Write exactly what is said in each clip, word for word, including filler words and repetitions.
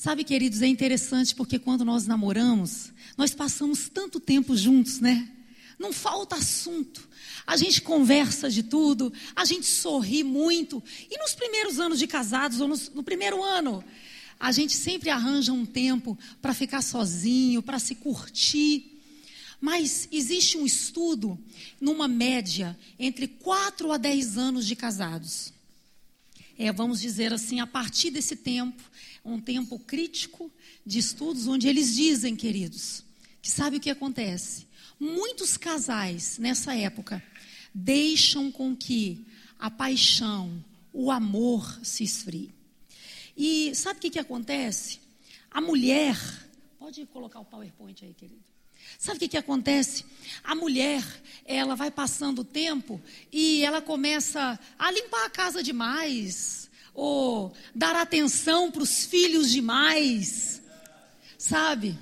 Sabe, queridos, é interessante porque quando nós namoramos, nós passamos tanto tempo juntos, né? Não falta assunto. A gente conversa de tudo, a gente sorri muito. E nos primeiros anos de casados, ou no, no primeiro ano, a gente sempre arranja um tempo para ficar sozinho, para se curtir. Mas existe um estudo, numa média, entre quatro a dez anos de casados. É, vamos dizer assim, a partir desse tempo, um tempo crítico de estudos, onde eles dizem, queridos, que sabe o que acontece? Muitos casais, nessa época, deixam com que a paixão, o amor se esfrie. E sabe o que, que acontece? A mulher, pode colocar o PowerPoint aí, querido. Sabe o que, que acontece? A mulher, ela vai passando o tempo e ela começa a limpar a casa demais, ou dar atenção para os filhos demais, sabe?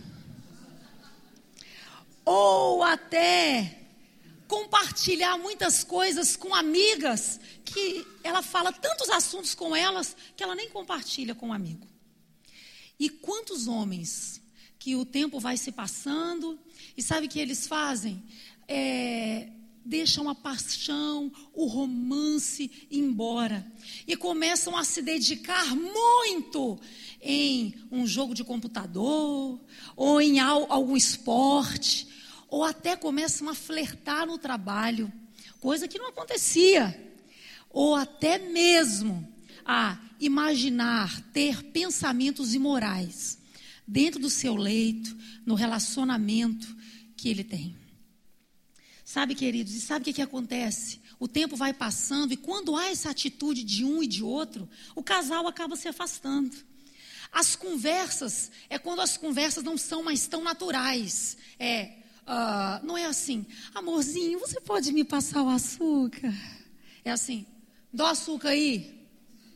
Ou até compartilhar muitas coisas com amigas, que ela fala tantos assuntos com elas, que ela nem compartilha com um amigo. E quantos homens que o tempo vai se passando, e sabe o que eles fazem? É, deixam a paixão, o romance embora, e começam a se dedicar muito em um jogo de computador, ou em algum esporte, ou até começam a flertar no trabalho, coisa que não acontecia, ou até mesmo a imaginar, ter pensamentos imorais dentro do seu leito, no relacionamento que ele tem. Sabe, queridos, e sabe o que, que acontece? O tempo vai passando e quando há essa atitude de um e de outro, o casal acaba se afastando. As conversas, é quando as conversas não são mais tão naturais. É, uh, não é assim, amorzinho, você pode me passar o açúcar? É assim, dá o açúcar aí.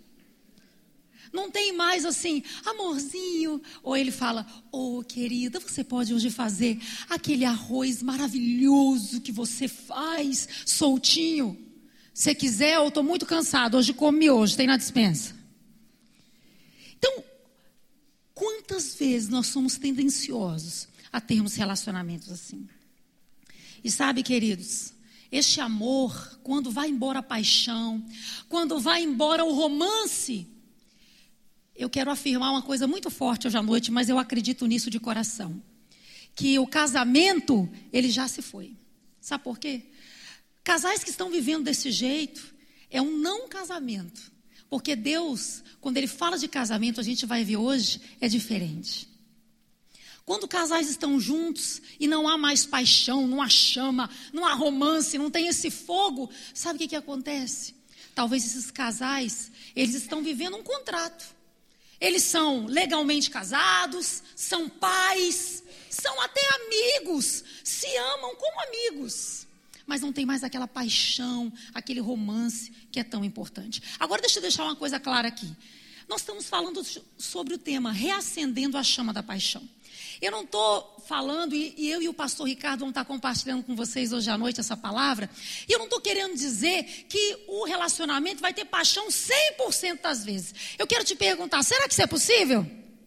Não tem mais assim, amorzinho. Ou ele fala, ô oh, querida, você pode hoje fazer aquele arroz maravilhoso que você faz, soltinho. Se quiser, eu estou muito cansado, hoje come hoje, tem na despensa. Então, quantas vezes nós somos tendenciosos a termos relacionamentos assim? E sabe, queridos, este amor, quando vai embora a paixão, quando vai embora o romance, eu quero afirmar uma coisa muito forte hoje à noite, mas eu acredito nisso de coração. Que o casamento, ele já se foi. Sabe por quê? Casais que estão vivendo desse jeito, é um não casamento. Porque Deus, quando Ele fala de casamento, a gente vai ver hoje, é diferente. Quando casais estão juntos e não há mais paixão, não há chama, não há romance, não tem esse fogo, sabe o que, que acontece? Talvez esses casais, eles estão vivendo um contrato. Eles são legalmente casados, são pais, são até amigos, se amam como amigos. Mas não tem mais aquela paixão, aquele romance que é tão importante. Agora deixa eu deixar uma coisa clara aqui. Nós estamos falando sobre o tema reacendendo a chama da paixão. Eu não estou falando, e eu e o pastor Ricardo vamos estar compartilhando com vocês hoje à noite essa palavra, e eu não estou querendo dizer que o relacionamento vai ter paixão cem por cento das vezes. Eu quero te perguntar, será que isso é possível?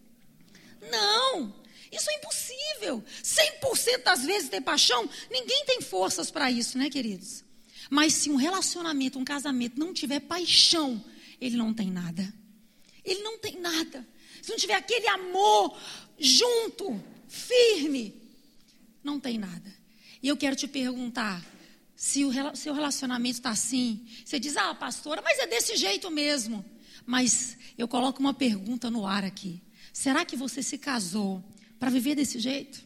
Não, isso é impossível. cem por cento das vezes ter paixão, ninguém tem forças para isso, né, queridos? Mas se um relacionamento, um casamento não tiver paixão, ele não tem nada. Ele não tem nada. Se não tiver aquele amor junto, firme, não tem nada. E eu quero te perguntar, se o seu relacionamento está assim, você diz, ah, pastora, mas é desse jeito mesmo. Mas eu coloco uma pergunta no ar aqui. Será que você se casou para viver desse jeito?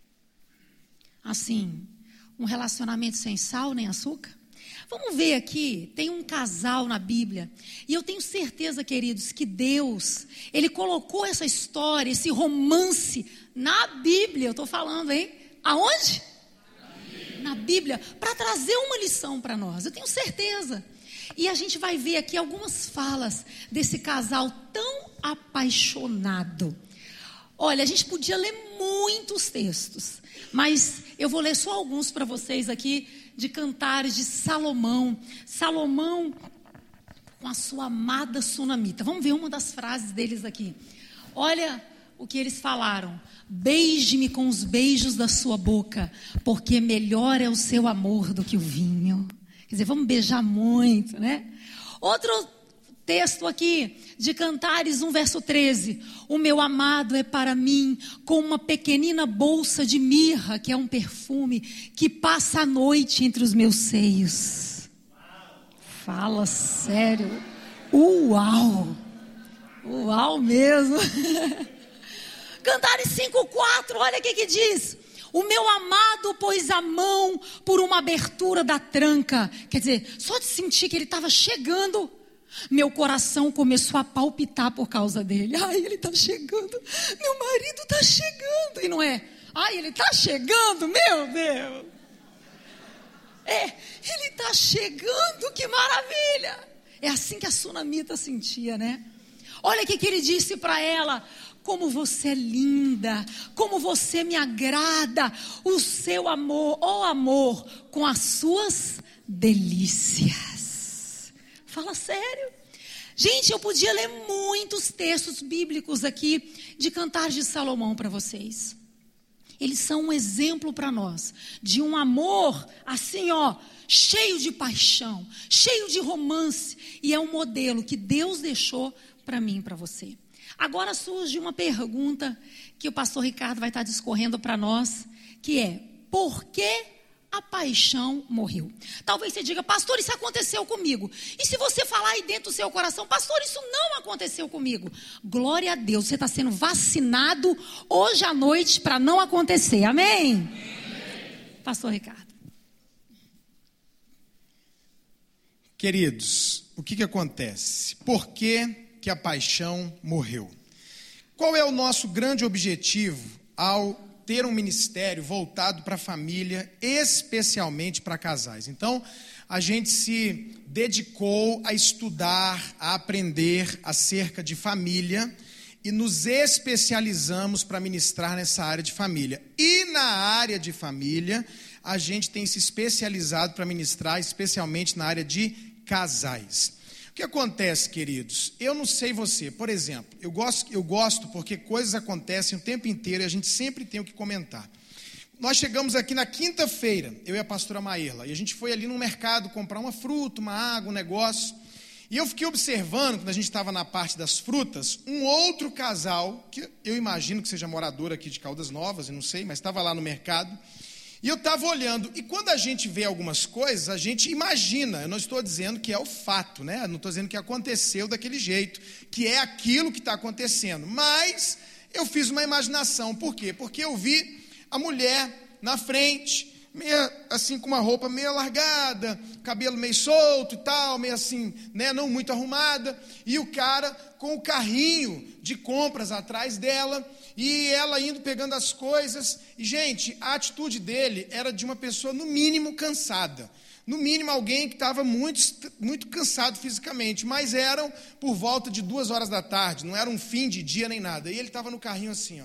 Assim, um relacionamento sem sal nem açúcar? Vamos ver aqui, tem um casal na Bíblia, e eu tenho certeza, queridos, que Deus, Ele colocou essa história, esse romance na Bíblia, eu estou falando, hein? Aonde? Na Bíblia, na Bíblia, para trazer uma lição para nós, eu tenho certeza. E a gente vai ver aqui algumas falas desse casal tão apaixonado. Olha, a gente podia ler muitos textos, mas eu vou ler só alguns para vocês aqui, de Cantares de Salomão. Salomão com a sua amada sunamita. Vamos ver uma das frases deles aqui. Olha o que eles falaram: beije-me com os beijos da sua boca, porque melhor é o seu amor do que o vinho. Quer dizer, vamos beijar muito, né? Outro texto aqui, de Cantares um, verso treze. O meu amado é para mim como uma pequenina bolsa de mirra, que é um perfume, que passa a noite entre os meus seios. Fala sério. Uau! Uau mesmo! Cantares cinco, quatro, olha o que que diz. O meu amado pôs a mão por uma abertura da tranca. Quer dizer, só de sentir que ele estava chegando, meu coração começou a palpitar por causa dele. Ai, ele está chegando, meu marido está chegando. E não é, ai, ele está chegando, meu Deus. É, ele está chegando, que maravilha. É assim que a sunamita sentia, né? Olha o que que ele disse para ela: como você é linda, como você me agrada, o seu amor, ó amor, com as suas delícias. Fala sério. Gente, eu podia ler muitos textos bíblicos aqui de Cantares de Salomão para vocês. Eles são um exemplo para nós de um amor assim, ó, cheio de paixão, cheio de romance, e é um modelo que Deus deixou para mim e para você. Agora surge uma pergunta que o pastor Ricardo vai estar discorrendo para nós, que é: por que a paixão morreu? Talvez você diga: pastor, isso aconteceu comigo. E se você falar aí dentro do seu coração: pastor, isso não aconteceu comigo. Glória a Deus, você está sendo vacinado hoje à noite para não acontecer, amém? Amém? Pastor Ricardo. Queridos, o que que acontece? Por que que a paixão morreu? Qual é o nosso grande objetivo ao ter um ministério voltado para a família, especialmente para casais? Então, a gente se dedicou a estudar, a aprender acerca de família e nos especializamos para ministrar nessa área de família. E na área de família, a gente tem se especializado para ministrar especialmente na área de casais. O que acontece, queridos? Eu não sei você, por exemplo, eu gosto, eu gosto porque coisas acontecem o tempo inteiro e a gente sempre tem o que comentar. Nós chegamos aqui na quinta-feira, eu e a pastora Maírla, e a gente foi ali no mercado comprar uma fruta, uma água, um negócio, e eu fiquei observando, quando a gente estava na parte das frutas, um outro casal, que eu imagino que seja morador aqui de Caldas Novas, eu não sei, mas estava lá no mercado, e eu estava olhando, e quando a gente vê algumas coisas, a gente imagina, eu não estou dizendo que é o fato, né? Eu não estou dizendo que aconteceu daquele jeito, que é aquilo que está acontecendo, mas eu fiz uma imaginação. Por quê? Porque eu vi a mulher na frente, meio assim, com uma roupa meio alargada, cabelo meio solto e tal, meio assim, né, não muito arrumada, e o cara com o carrinho de compras atrás dela, e ela indo pegando as coisas, e gente, a atitude dele era de uma pessoa no mínimo cansada, no mínimo alguém que estava muito, muito cansado fisicamente, mas eram por volta de duas horas da tarde, não era um fim de dia nem nada, e ele estava no carrinho assim, ó.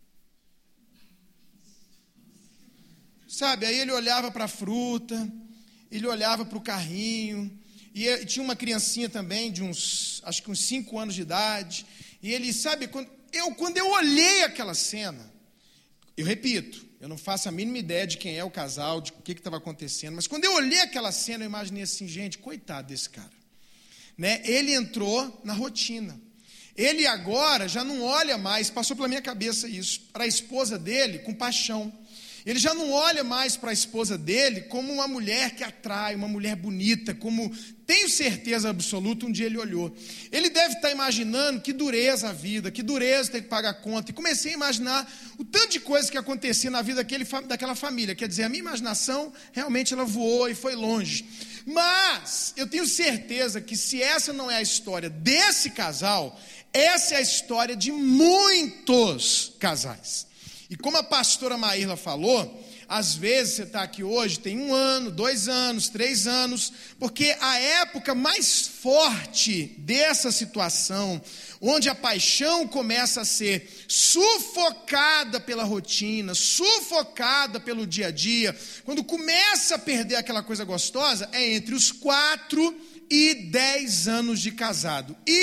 Sabe, aí ele olhava para a fruta, ele olhava para o carrinho, e, e tinha uma criancinha também, de uns, acho que uns cinco anos de idade, e ele, sabe, quando eu, quando eu olhei aquela cena, eu repito, eu não faço a mínima ideia de quem é o casal, de o que estava acontecendo, mas quando eu olhei aquela cena, eu imaginei assim, gente, coitado desse cara, né? Ele entrou na rotina, ele agora já não olha mais, passou pela minha cabeça isso, para a esposa dele com paixão. Ele já não olha mais para a esposa dele como uma mulher que atrai, uma mulher bonita, como tenho certeza absoluta um dia ele olhou. Ele deve estar imaginando que dureza a vida, que dureza ter que pagar conta. E comecei a imaginar o tanto de coisas que acontecia na vida daquele, daquela família. Quer dizer, a minha imaginação realmente ela voou e foi longe. Mas eu tenho certeza que se essa não é a história desse casal, essa é a história de muitos casais. E como a pastora Maírla falou, às vezes você está aqui hoje, tem um ano, dois anos, três anos, porque a época mais forte dessa situação, onde a paixão começa a ser sufocada pela rotina, sufocada pelo dia a dia, quando começa a perder aquela coisa gostosa, é entre os quatro e dez anos de casado. E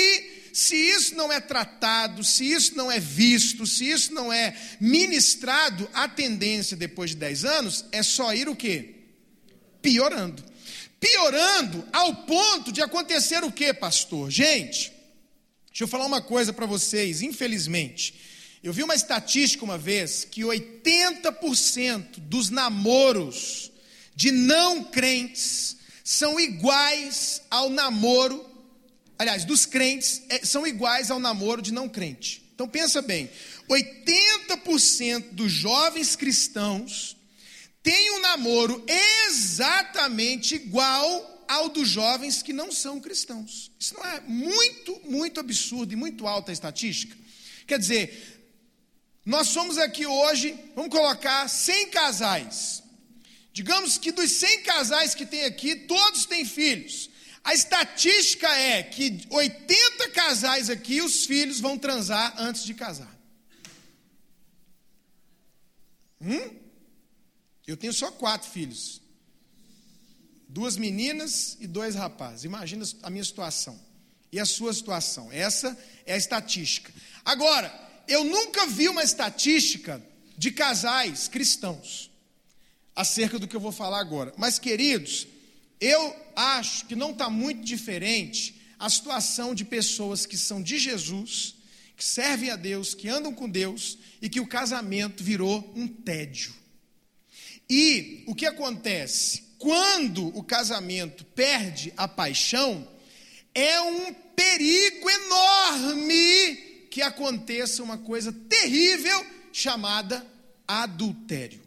se isso não é tratado, se isso não é visto, se isso não é ministrado, a tendência depois de dez anos é só ir o quê? Piorando. Piorando ao ponto de acontecer o quê, pastor? Gente, deixa eu falar uma coisa para vocês, infelizmente. Eu vi uma estatística uma vez que oitenta por cento dos namoros de não crentes são iguais ao namoro, aliás, dos crentes é, são iguais ao namoro de não crente. Então pensa bem, oitenta por cento dos jovens cristãos têm um namoro exatamente igual ao dos jovens que não são cristãos. Isso não é muito, muito absurdo e muito alta a estatística? Quer dizer, nós somos aqui hoje, vamos colocar cem casais. Digamos que dos cem casais que tem aqui, todos têm filhos. A estatística é que oitenta casais aqui, os filhos vão transar antes de casar. Hum? Eu tenho só quatro filhos. Duas meninas e dois rapazes. Imagina a minha situação e a sua situação. Essa é a estatística. Agora, eu nunca vi uma estatística de casais cristãos acerca do que eu vou falar agora. Mas, queridos, eu acho que não está muito diferente a situação de pessoas que são de Jesus, que servem a Deus, que andam com Deus, e que o casamento virou um tédio. E o que acontece? Quando o casamento perde a paixão, é um perigo enorme que aconteça uma coisa terrível chamada adultério.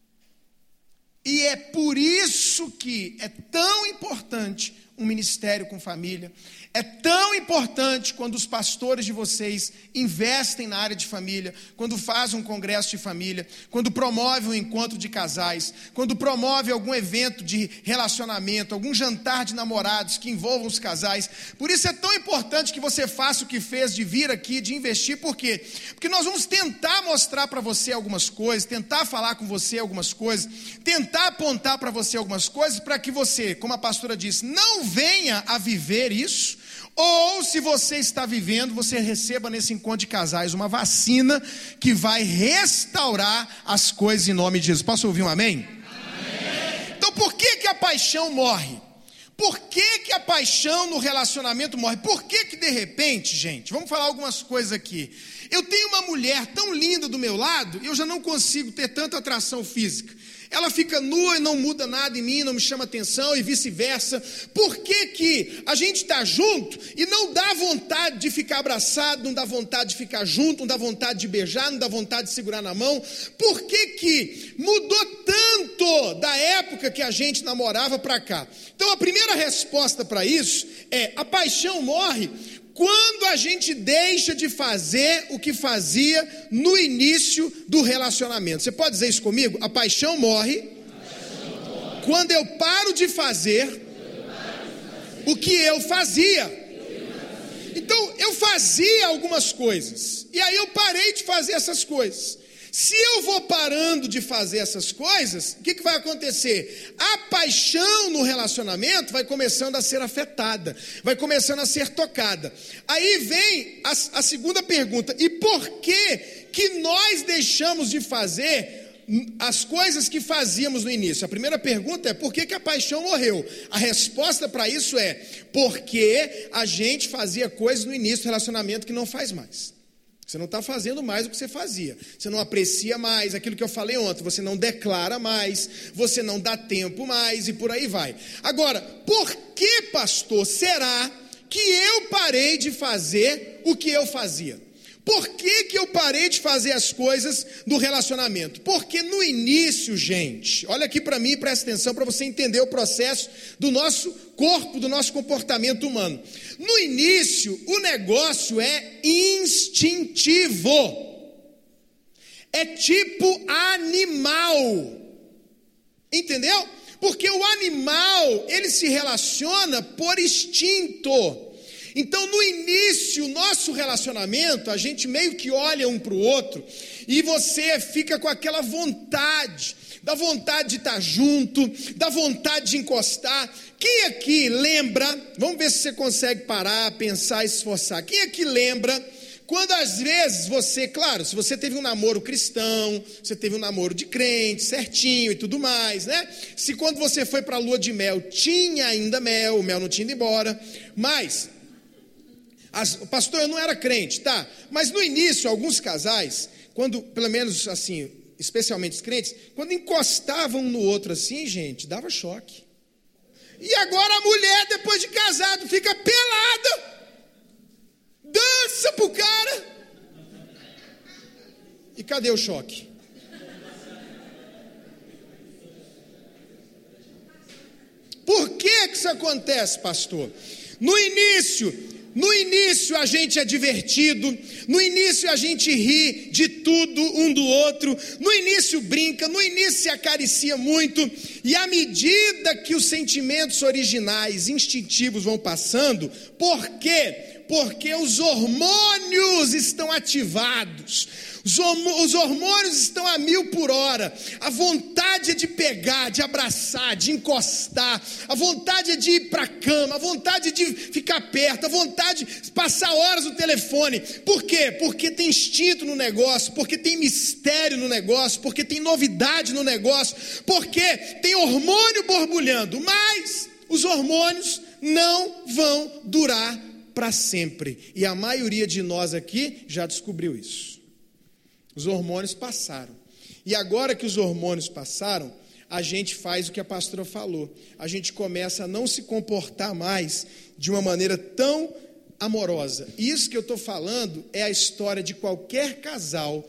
E é por isso que é tão importante um ministério com família. É tão importante quando os pastores de vocês investem na área de família, quando fazem um congresso de família, quando promovem um encontro de casais, quando promovem algum evento de relacionamento, algum jantar de namorados que envolvam os casais. Por isso é tão importante que você faça o que fez de vir aqui, de investir. Por quê? Porque nós vamos tentar mostrar para você algumas coisas, tentar falar com você algumas coisas, tentar apontar para você algumas coisas, para que você, como a pastora disse, não venha a viver isso. Ou, se você está vivendo, você receba nesse encontro de casais uma vacina que vai restaurar as coisas em nome de Jesus. Posso ouvir um amém? Amém. Então, por que que a paixão morre? Por que que a paixão no relacionamento morre? Por que que de repente, gente, vamos falar algumas coisas aqui. Eu tenho uma mulher tão linda do meu lado, eu já não consigo ter tanta atração física. Ela fica nua e não muda nada em mim, não me chama atenção e vice-versa. Por que que a gente está junto e não dá vontade de ficar abraçado, não dá vontade de ficar junto, não dá vontade de beijar, não dá vontade de segurar na mão? Por que que mudou tanto da época que a gente namorava para cá? Então a primeira resposta para isso é: a paixão morre quando a gente deixa de fazer o que fazia no início do relacionamento. Você pode dizer isso comigo? A paixão morre, a paixão morre. Quando eu paro de fazer, paro de fazer. o que eu fazia. Então, eu fazia algumas coisas, e aí eu parei de fazer essas coisas. Se eu vou parando de fazer essas coisas, o que, que vai acontecer? A paixão no relacionamento vai começando a ser afetada, vai começando a ser tocada. Aí vem a, a segunda pergunta: e por que que nós deixamos de fazer as coisas que fazíamos no início? A primeira pergunta é: por que que a paixão morreu? A resposta para isso é: porque a gente fazia coisas no início do relacionamento que não faz mais. Você não está fazendo mais o que você fazia. Você não aprecia mais aquilo que eu falei ontem. Você não declara mais. Você não dá tempo mais e por aí vai. Agora, por que, pastor, será que eu parei de fazer o que eu fazia? Por que que eu parei de fazer as coisas do relacionamento? Porque no início, gente, olha aqui para mim e presta atenção para você entender o processo do nosso corpo, do nosso comportamento humano. No início, o negócio é instintivo. É tipo animal. Entendeu? Porque o animal, ele se relaciona por instinto. Então, no início, o nosso relacionamento, a gente meio que olha um para o outro e você fica com aquela vontade, dá vontade de estar junto, dá vontade de encostar. Quem aqui lembra, vamos ver se você consegue parar, pensar e se esforçar. Quem aqui lembra quando às vezes você, claro, se você teve um namoro cristão, você teve um namoro de crente, certinho e tudo mais, né? Se quando você foi para a lua de mel, tinha ainda mel, o mel não tinha ido embora, mas, as, pastor, eu não era crente, tá? Mas no início, alguns casais, quando, pelo menos assim, especialmente os crentes, quando encostavam um no outro assim, gente, dava choque. E agora a mulher, depois de casado, fica pelada, dança pro cara. E cadê o choque? Por que que isso acontece, pastor? No início, no início a gente é divertido, no início a gente ri de tudo um do outro, no início brinca, no início se acaricia muito, e à medida que os sentimentos originais, instintivos vão passando, por quê? Porque os hormônios estão ativados, os hormônios estão a mil por hora, a vontade é de pegar, de abraçar, de encostar, a vontade é de ir para a cama, a vontade de ficar perto, a vontade de passar horas no telefone. Por quê? Porque tem instinto no negócio, porque tem mistério no negócio, porque tem novidade no negócio, porque tem hormônio borbulhando, mas os hormônios não vão durar para sempre, e a maioria de nós aqui já descobriu isso. Os hormônios passaram, e agora que os hormônios passaram, a gente faz o que a pastora falou, a gente começa a não se comportar mais de uma maneira tão amorosa. Isso que eu estou falando é a história de qualquer casal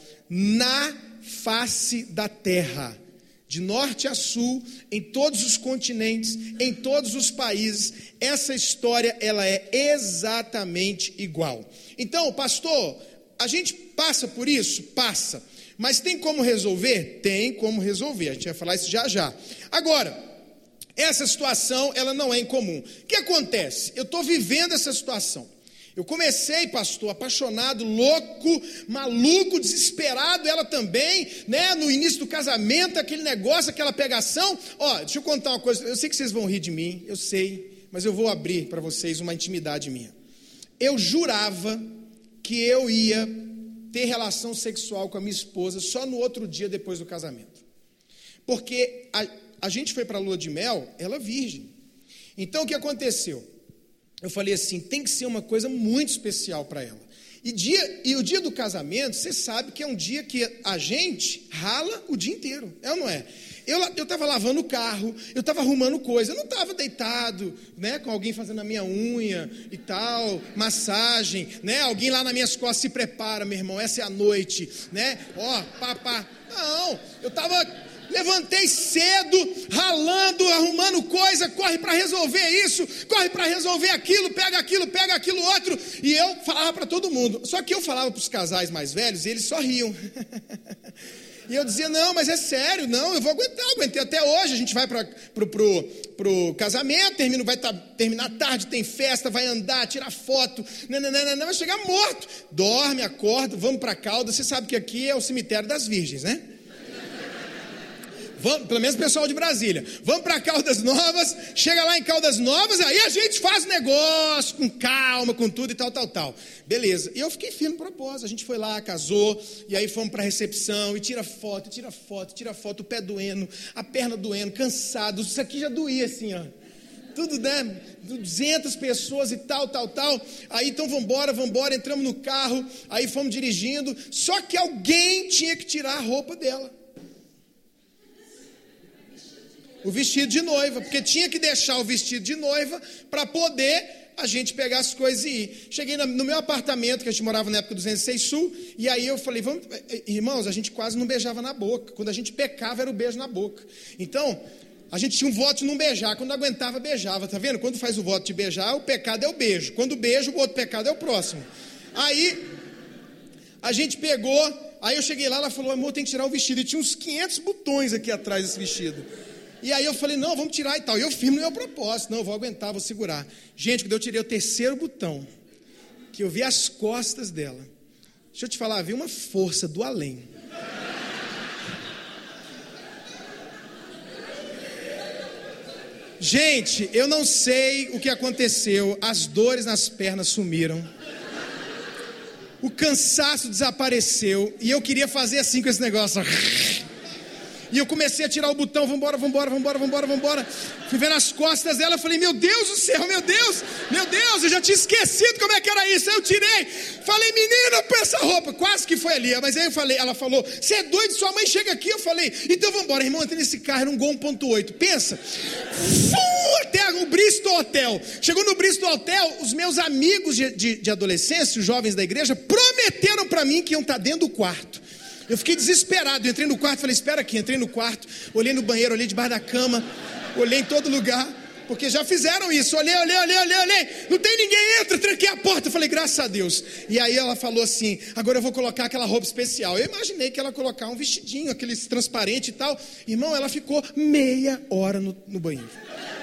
na face da terra, de norte a sul, em todos os continentes, em todos os países. Essa história, ela é exatamente igual. Então, pastor, a gente passa por isso? Passa. Mas tem como resolver? Tem como resolver. A gente vai falar isso já já. Agora, essa situação, ela não é incomum. O que acontece? Eu estou vivendo essa situação. Eu comecei, pastor, apaixonado, louco, maluco, desesperado, ela também, né, no início do casamento, aquele negócio, aquela pegação. Ó, deixa eu contar uma coisa, eu sei que vocês vão rir de mim, eu sei, mas eu vou abrir para vocês uma intimidade minha. Eu jurava que eu ia ter relação sexual com a minha esposa só no outro dia depois do casamento. Porque a, a gente foi para a lua de mel, ela virgem. Então o que aconteceu? Eu falei assim, tem que ser uma coisa muito especial para ela. E, dia, e o dia do casamento, você sabe que é um dia que a gente rala o dia inteiro, é ou não é? Eu estava lavando o carro, eu estava arrumando coisa, eu não estava deitado, né, com alguém fazendo a minha unha e tal, massagem, né, alguém lá nas minhas costas, se prepara, meu irmão, essa é a noite, né, ó, pá, pá. Não, eu estava... Levantei cedo, ralando, arrumando coisa, corre para resolver isso, corre para resolver aquilo, pega aquilo, pega aquilo outro. E eu falava para todo mundo. Só que eu falava para os casais mais velhos e eles só riam. E eu dizia, não, mas é sério, não, eu vou aguentar, aguentei até hoje. A gente vai para pro, pro, pro casamento, termina, vai tá, terminar tarde, tem festa, vai andar, tirar foto, não, não, não, não, vai chegar morto. Dorme, acorda, vamos para Caldas. Você sabe que aqui é o cemitério das virgens, né? Vamos, pelo menos o pessoal de Brasília, vamos para Caldas Novas, chega lá em Caldas Novas, aí a gente faz negócio, com calma, com tudo e tal, tal, tal, beleza, e eu fiquei firme no propósito, a gente foi lá, casou, e aí fomos para a recepção, e tira foto, tira foto, tira foto, o pé doendo, a perna doendo, cansado, isso aqui já doía assim, ó, tudo, né, duzentas pessoas e tal, tal, tal, aí então vamos embora, vamos embora, entramos no carro, aí fomos dirigindo, só que alguém tinha que tirar a roupa dela, o vestido de noiva, porque tinha que deixar o vestido de noiva para poder a gente pegar as coisas e ir. Cheguei no meu apartamento, que a gente morava na época do duzentos e seis Sul, e aí eu falei, vamos, irmãos, a gente quase não beijava na boca, quando a gente pecava era o beijo na boca, então a gente tinha um voto de não beijar, quando não aguentava beijava, tá vendo? Quando faz o voto de beijar, o pecado é o beijo, quando beijo, o outro pecado é o próximo. Aí a gente pegou, aí eu cheguei lá, ela falou, amor, tem que tirar o vestido, e tinha uns quinhentos botões aqui atrás desse vestido. E aí eu falei, não, vamos tirar e tal. E eu firme no meu propósito, não, eu vou aguentar, vou segurar. Gente, quando eu tirei o terceiro botão, que eu vi as costas dela, deixa eu te falar, vi uma força do além. Gente, eu não sei o que aconteceu, as dores nas pernas sumiram, o cansaço desapareceu, e eu queria fazer assim com esse negócio. E eu comecei a tirar o botão, vambora, vambora, vambora, vambora, vambora. Fui ver nas costas dela, falei, meu Deus do céu, meu Deus, meu Deus, eu já tinha esquecido como é que era isso. Aí eu tirei, falei, menina, põe essa roupa. Quase que foi ali, mas aí eu falei, ela falou, você é doido, sua mãe chega aqui. Eu falei, então vambora, irmão, entrei nesse carro, era um Gol um ponto oito, pensa. Fum, até o Bristol Hotel. Chegou no Bristol Hotel, os meus amigos de, de, de adolescência, os jovens da igreja, prometeram para mim que iam estar dentro do quarto. Eu fiquei desesperado, eu entrei no quarto, falei, espera aqui, entrei no quarto, olhei no banheiro, olhei debaixo da cama, olhei em todo lugar, porque já fizeram isso, olhei, olhei, olhei, olhei, olhei, não tem ninguém, entra, tranquei a porta, falei, graças a Deus. E aí ela falou assim, agora eu vou colocar aquela roupa especial. Eu imaginei que ela ia colocar um vestidinho, aquele transparente e tal. Irmão, ela ficou meia hora no, no banheiro.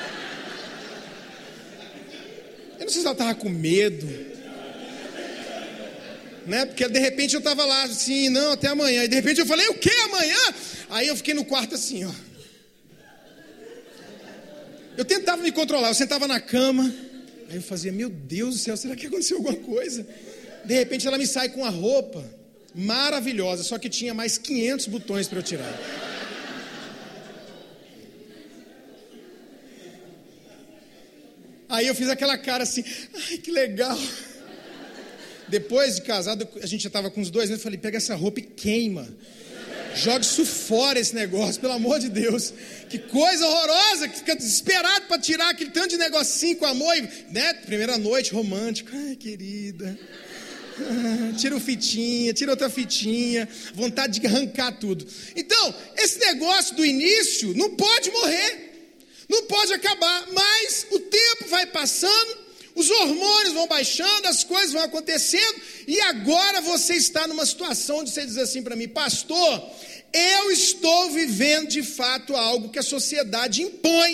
Eu não sei se ela estava com medo, né? Porque de repente eu estava lá assim, não, até amanhã. E de repente eu falei, o que amanhã? Aí eu fiquei no quarto assim, ó. Eu tentava me controlar, eu sentava na cama. Aí eu fazia, meu Deus do céu, será que aconteceu alguma coisa? De repente ela me sai com a roupa maravilhosa, só que tinha mais quinhentos botões para eu tirar. Aí eu fiz aquela cara assim, ai que legal. Depois de casado, a gente já estava com os dois, né? Eu falei, pega essa roupa e queima. Joga isso fora, esse negócio, pelo amor de Deus. Que coisa horrorosa, que fica desesperado para tirar aquele tanto de negocinho com amor, né? Primeira noite, romântico. Ai, querida. Ah, tira uma fitinha, tira outra fitinha. Vontade de arrancar tudo. Então, esse negócio do início não pode morrer. Não pode acabar, mas o tempo vai passando. Os hormônios vão baixando, as coisas vão acontecendo, e agora você está numa situação onde você diz assim para mim, pastor, eu estou vivendo de fato algo que a sociedade impõe.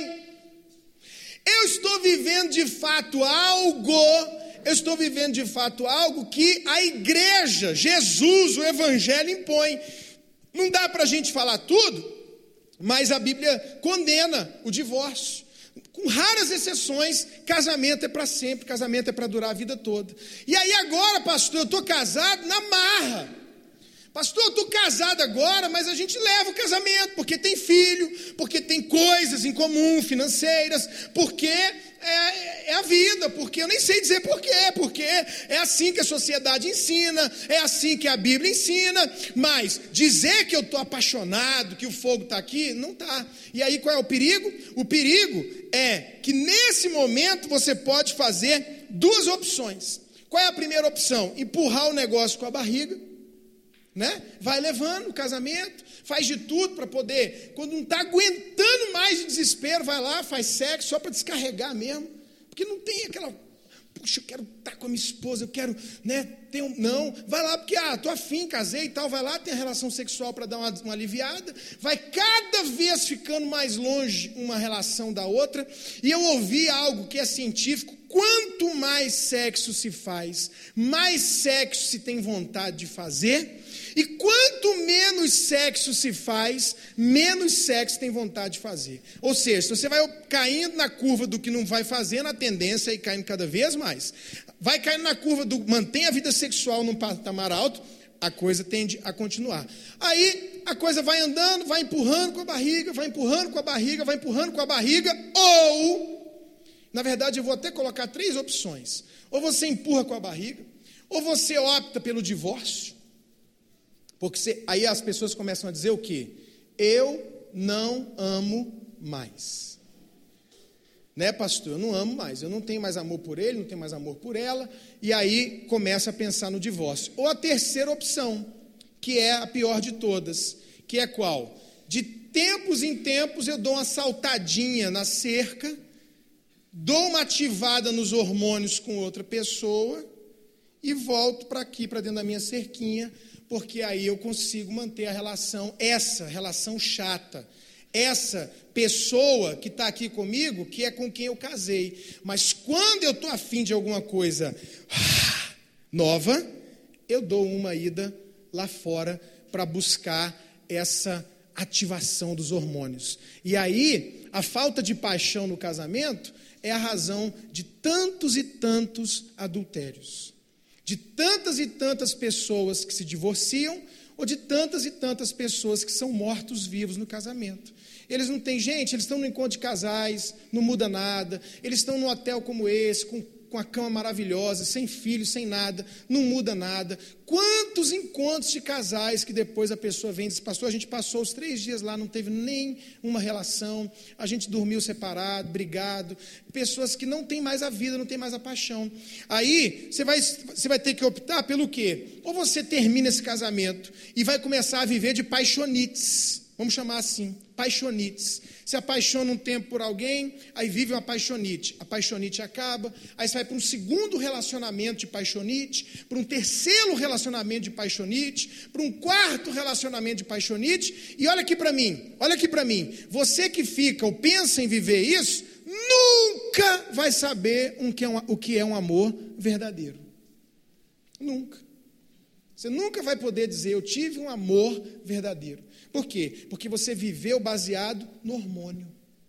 Eu estou vivendo de fato algo, eu estou vivendo de fato algo que a igreja, Jesus, o evangelho impõe. Não dá para a gente falar tudo, mas a Bíblia condena o divórcio. Com raras exceções, casamento é para sempre, casamento é para durar a vida toda. E aí agora, pastor, eu estou casado na marra. Pastor, eu estou casado agora, mas a gente leva o casamento, porque tem filho, porque tem coisas em comum, financeiras, porque é, é a vida, porque eu nem sei dizer porquê, porque é assim que a sociedade ensina, é assim que a Bíblia ensina, mas dizer que eu estou apaixonado, que o fogo está aqui, não está. E aí qual é o perigo? O perigo é que nesse momento você pode fazer duas opções. Qual é a primeira opção? Empurrar o negócio com a barriga, né? Vai levando o casamento, faz de tudo para poder, quando não está aguentando mais de desespero, vai lá, faz sexo só para descarregar mesmo, porque não tem aquela, puxa, eu quero estar com a minha esposa, eu quero, né, ter um, não, vai lá porque, ah, tô afim, casei e tal, vai lá, tem a relação sexual para dar uma, uma aliviada, vai cada vez ficando mais longe uma relação da outra. E eu ouvi algo que é científico, quanto mais sexo se faz, mais sexo se tem vontade de fazer. E quanto menos sexo se faz, menos sexo tem vontade de fazer. Ou seja, se você vai caindo na curva do que não vai fazendo, a tendência é ir caindo cada vez mais. Vai caindo na curva do mantém a vida sexual num patamar alto, a coisa tende a continuar. Aí a coisa vai andando, vai empurrando com a barriga, vai empurrando com a barriga, vai empurrando com a barriga, ou, na verdade eu vou até colocar três opções. Ou você empurra com a barriga, ou você opta pelo divórcio. Porque você, aí as pessoas começam a dizer o quê? Eu não amo mais. Né, pastor? Eu não amo mais. Eu não tenho mais amor por ele, não tenho mais amor por ela. E aí começa a pensar no divórcio. Ou a terceira opção, que é a pior de todas, que é qual? De tempos em tempos eu dou uma saltadinha na cerca, dou uma ativada nos hormônios com outra pessoa e volto para aqui, para dentro da minha cerquinha, porque aí eu consigo manter a relação, essa relação chata, essa pessoa que está aqui comigo, que é com quem eu casei. Mas quando eu estou afim de alguma coisa nova, eu dou uma ida lá fora para buscar essa ativação dos hormônios. E aí, a falta de paixão no casamento é a razão de tantos e tantos adultérios, de tantas e tantas pessoas que se divorciam, ou de tantas e tantas pessoas que são mortos-vivos no casamento. Eles não têm, gente, eles estão no encontro de casais, não muda nada, eles estão num hotel como esse, com, com a cama maravilhosa, sem filhos, sem nada, não muda nada. Quantos encontros de casais que depois a pessoa vem e diz, pastor, a gente passou os três dias lá, não teve nem uma relação, a gente dormiu separado, brigado, pessoas que não têm mais a vida, não têm mais a paixão. Aí, você vai, você vai ter que optar pelo quê? Ou você termina esse casamento e vai começar a viver de paixonites, vamos chamar assim, paixonites. Se apaixona um tempo por alguém, aí vive uma paixonite. A paixonite acaba, aí você vai para um segundo relacionamento de paixonite, para um terceiro relacionamento de paixonite, para um quarto relacionamento de paixonite. E olha aqui para mim, olha aqui para mim. Você que fica ou pensa em viver isso, nunca vai saber um que é um, o que é um amor verdadeiro. Nunca. Você nunca vai poder dizer, eu tive um amor verdadeiro. Por quê? Porque você viveu baseado no hormônio.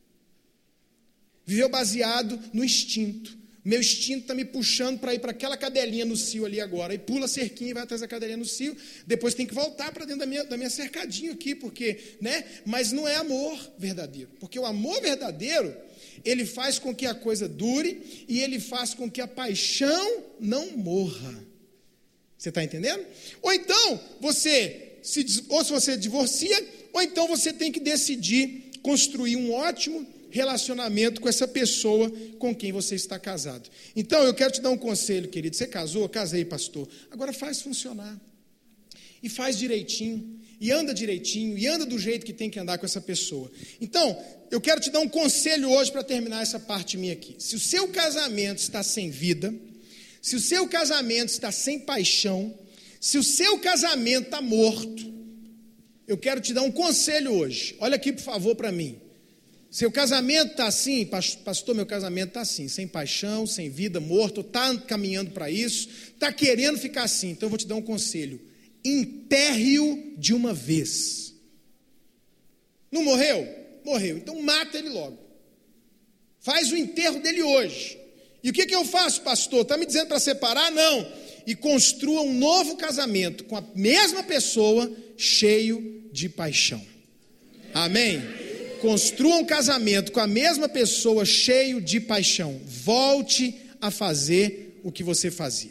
Viveu baseado no instinto. Meu instinto está me puxando para ir para aquela cadelinha no cio ali agora. Aí pula a cerquinha e vai atrás da cadelinha no cio. Depois tem que voltar para dentro da minha, da minha cercadinha aqui, porque, né? Mas não é amor verdadeiro. Porque o amor verdadeiro, ele faz com que a coisa dure e ele faz com que a paixão não morra. Você está entendendo? Ou então, você, se, ou se você divorcia, ou então você tem que decidir construir um ótimo relacionamento com essa pessoa com quem você está casado. Então, eu quero te dar um conselho, querido. Você casou? Casei, pastor. Agora faz funcionar. E faz direitinho, e anda direitinho, e anda do jeito que tem que andar com essa pessoa. Então, eu quero te dar um conselho hoje para terminar essa parte minha aqui. Se o seu casamento está sem vida, se o seu casamento está sem paixão, se o seu casamento está morto, eu quero te dar um conselho hoje. Olha aqui, por favor, para mim. Seu casamento está assim, pastor, meu casamento está assim, sem paixão, sem vida, morto, está caminhando para isso, está querendo ficar assim. Então eu vou te dar um conselho. Enterre-o de uma vez. Não morreu? Morreu. Então mata ele logo. Faz o enterro dele hoje. E o que, que eu faço, pastor? Está me dizendo para separar? Não. E construa um novo casamento com a mesma pessoa, cheio de paixão. Amém? Construa um casamento com a mesma pessoa, cheio de paixão. Volte a fazer o que você fazia.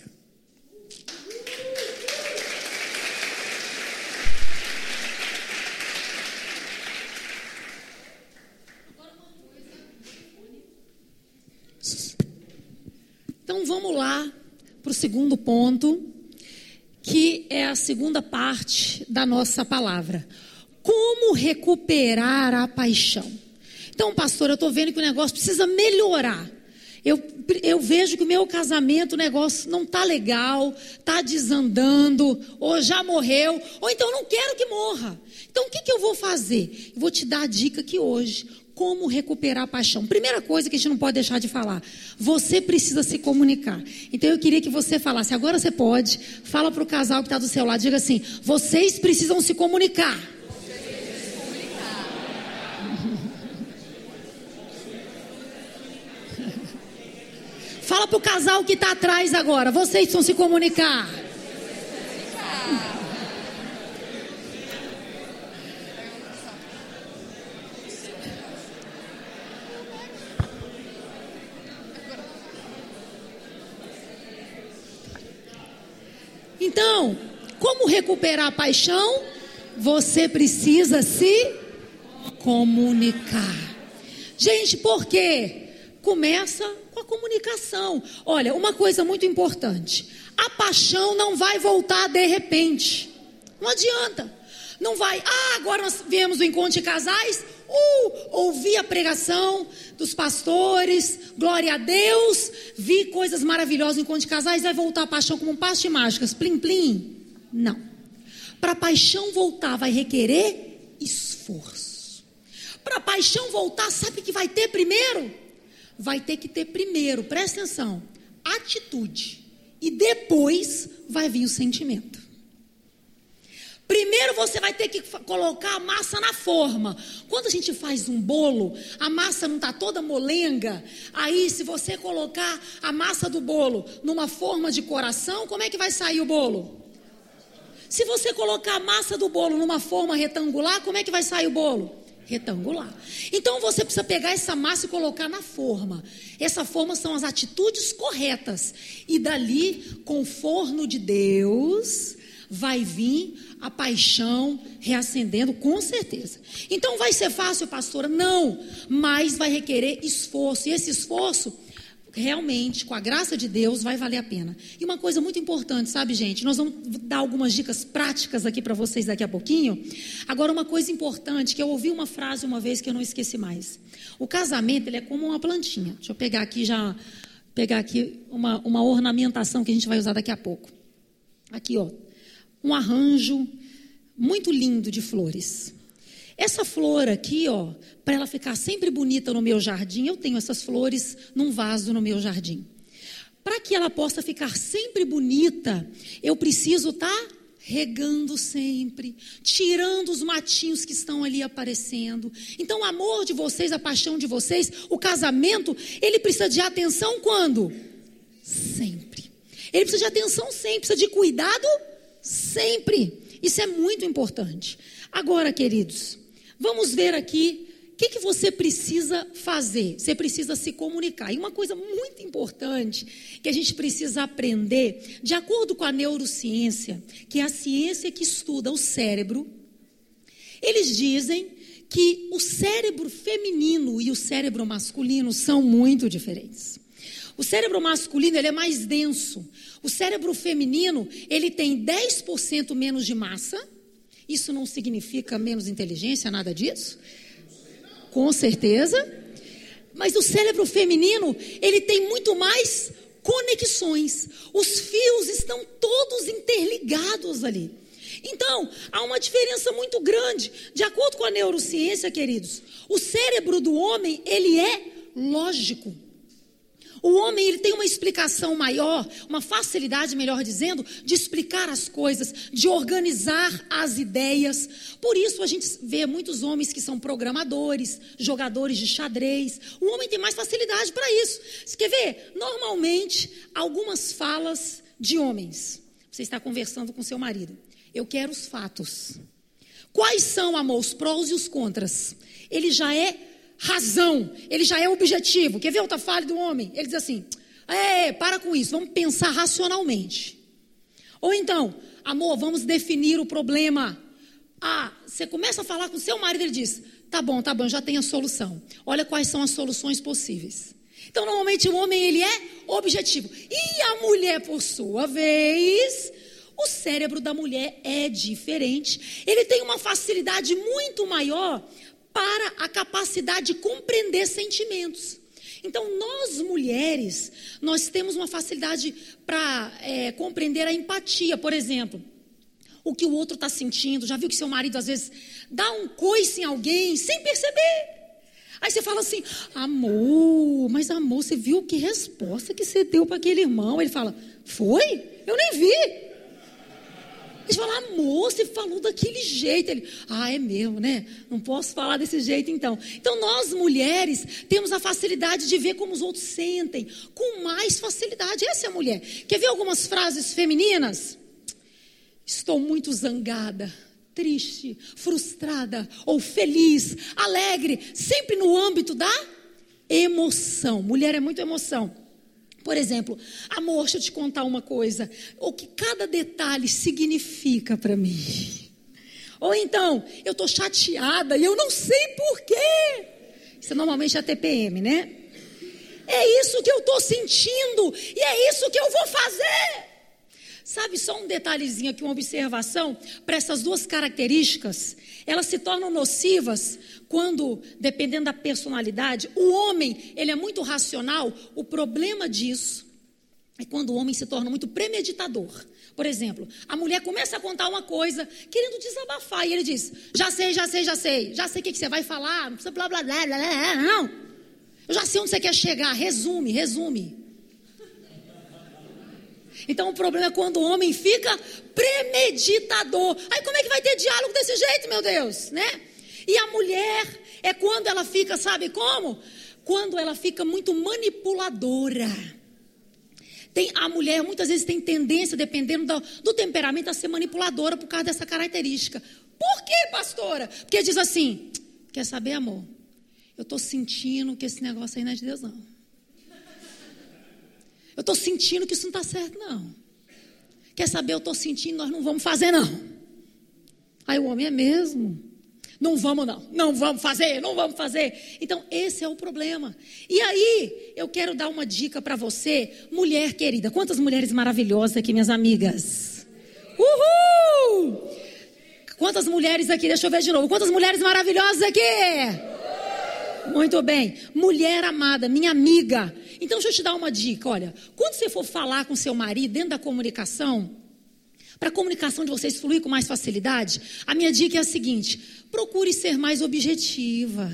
Então vamos lá para o segundo ponto, que é a segunda parte da nossa palavra. Como recuperar a paixão? Então, pastor, eu estou vendo que o negócio precisa melhorar. Eu, eu vejo que o meu casamento, o negócio não está legal, está desandando, ou já morreu, ou então não quero que morra. Então, o que, que eu vou fazer? Eu vou te dar a dica aqui hoje. Como recuperar a paixão? Primeira coisa que a gente não pode deixar de falar, você precisa se comunicar. Então eu queria que você falasse, agora você pode, fala para o casal que está do seu lado, diga assim, vocês precisam se comunicar. Vocês precisam se comunicar. Fala para o casal que está atrás agora, vocês precisam se comunicar. Então, como recuperar a paixão? Você precisa se comunicar. Gente, por quê? Começa com a comunicação. Olha, uma coisa muito importante. A paixão não vai voltar de repente. Não adianta. Não vai, ah, agora nós viemos do encontro de casais, uh, ouvi a pregação dos pastores, glória a Deus, vi coisas maravilhosas no encontro de casais, vai voltar a paixão como um passe de mágicas, plim, plim. Não. Para a paixão voltar vai requerer esforço. Para a paixão voltar, sabe o que vai ter primeiro? Vai ter que ter primeiro, presta atenção, atitude. E depois vai vir o sentimento. Primeiro você vai ter que colocar a massa na forma. Quando a gente faz um bolo, a massa não está toda molenga. Aí, se você colocar a massa do bolo numa forma de coração, como é que vai sair o bolo? Se você colocar a massa do bolo numa forma retangular, como é que vai sair o bolo? Retangular. Então você precisa pegar essa massa e colocar na forma. Essa forma são as atitudes corretas. E dali, com o forno de Deus, vai vir a paixão reacendendo, com certeza. Então vai ser fácil, pastora? Não, mas vai requerer esforço. E esse esforço, realmente, com a graça de Deus, vai valer a pena. E uma coisa muito importante, sabe, gente? Nós vamos dar algumas dicas práticas aqui para vocês daqui a pouquinho. Agora, uma coisa importante, que eu ouvi uma frase uma vez que eu não esqueci mais. O casamento, ele é como uma plantinha. Deixa eu pegar aqui já, pegar aqui uma, uma ornamentação que a gente vai usar daqui a pouco. Aqui, ó, um arranjo muito lindo de flores. Essa flor aqui, ó, para ela ficar sempre bonita no meu jardim, eu tenho essas flores num vaso no meu jardim. Para que ela possa ficar sempre bonita, eu preciso estar regando sempre, tirando os matinhos que estão ali aparecendo. Então, o amor de vocês, a paixão de vocês, o casamento, ele precisa de atenção quando? Sempre. Ele precisa de atenção sempre, precisa de cuidado sempre. Isso é muito importante. Agora, queridos, vamos ver aqui o que, que você precisa fazer. Você precisa se comunicar. E uma coisa muito importante que a gente precisa aprender, de acordo com a neurociência, que é a ciência que estuda o cérebro, eles dizem que o cérebro feminino e o cérebro masculino são muito diferentes. O cérebro masculino, ele é mais denso. O cérebro feminino, ele tem dez por cento menos de massa. Isso não significa menos inteligência, nada disso? Com certeza. Mas o cérebro feminino, ele tem muito mais conexões. Os fios estão todos interligados ali. Então, há uma diferença muito grande. De acordo com a neurociência, queridos, o cérebro do homem, ele é lógico. O homem, ele tem uma explicação maior, uma facilidade, melhor dizendo, de explicar as coisas, de organizar as ideias. Por isso a gente vê muitos homens que são programadores, jogadores de xadrez. O homem tem mais facilidade para isso. Você quer ver? Normalmente, algumas falas de homens. Você está conversando com seu marido. Eu quero os fatos. Quais são, amor, os prós e os contras? Ele já é razão, ele já é objetivo. Quer ver outra fala do homem? Ele diz assim, é, para com isso, vamos pensar racionalmente. Ou então, amor, vamos definir o problema. Ah, você começa a falar com seu marido, ele diz, tá bom, tá bom, já tem a solução. Olha quais são as soluções possíveis. Então, normalmente o homem, ele é objetivo. E a mulher, por sua vez, o cérebro da mulher é diferente. Ele tem uma facilidade muito maior para a capacidade de compreender sentimentos. Então, nós mulheres, nós temos uma facilidade para é, compreender a empatia. Por exemplo, o que o outro está sentindo. Já viu que seu marido, às vezes, dá um coice em alguém sem perceber? Aí você fala assim, amor, mas amor, você viu que resposta que você deu para aquele irmão? Ele fala, foi? Eu nem vi. Ele fala, amor, você falou daquele jeito. Ele, ah, é mesmo, né? Não posso falar desse jeito, então. Então, nós mulheres temos a facilidade de ver como os outros sentem, com mais facilidade. Essa é a mulher. Quer ver algumas frases femininas? Estou muito zangada, triste, frustrada ou feliz, alegre, sempre no âmbito da emoção. Mulher é muito emoção. Por exemplo, amor, deixa eu te contar uma coisa. O que cada detalhe significa para mim. Ou então, eu estou chateada e eu não sei porquê. Isso normalmente é a T P M, né? É isso que eu estou sentindo e é isso que eu vou fazer. Sabe, só um detalhezinho aqui, uma observação. Para essas duas características, elas se tornam nocivas quando, dependendo da personalidade, o homem, ele é muito racional. O problema disso é quando o homem se torna muito premeditador. Por exemplo, a mulher começa a contar uma coisa, querendo desabafar, e ele diz, já sei, já sei, já sei, já sei o que, que você vai falar, não precisa blá, blá, blá, blá, blá, não. Eu já sei onde você quer chegar, resume, resume. Então o problema é quando o homem fica premeditador. Aí como é que vai ter diálogo desse jeito, meu Deus, né? E a mulher é quando ela fica, sabe como? Quando ela fica muito manipuladora. Tem, a mulher muitas vezes tem tendência, dependendo do, do temperamento, a ser manipuladora por causa dessa característica. Por quê, pastora? Porque diz assim, quer saber, amor? Eu estou sentindo que esse negócio aí não é de Deus, não. Eu estou sentindo que isso não está certo, não. Quer saber, eu estou sentindo, nós não vamos fazer, não. Aí o homem é mesmo. Não vamos não, não vamos fazer, não vamos fazer. Então esse é o problema. E aí eu quero dar uma dica para você, mulher querida. Quantas mulheres maravilhosas aqui, minhas amigas? Uhul! Quantas mulheres aqui, deixa eu ver de novo. Quantas mulheres maravilhosas aqui? Muito bem. Mulher amada, minha amiga. Então deixa eu te dar uma dica, olha. Quando você for falar com seu marido dentro da comunicação, para a comunicação de vocês fluir com mais facilidade, a minha dica é a seguinte: procure ser mais objetiva.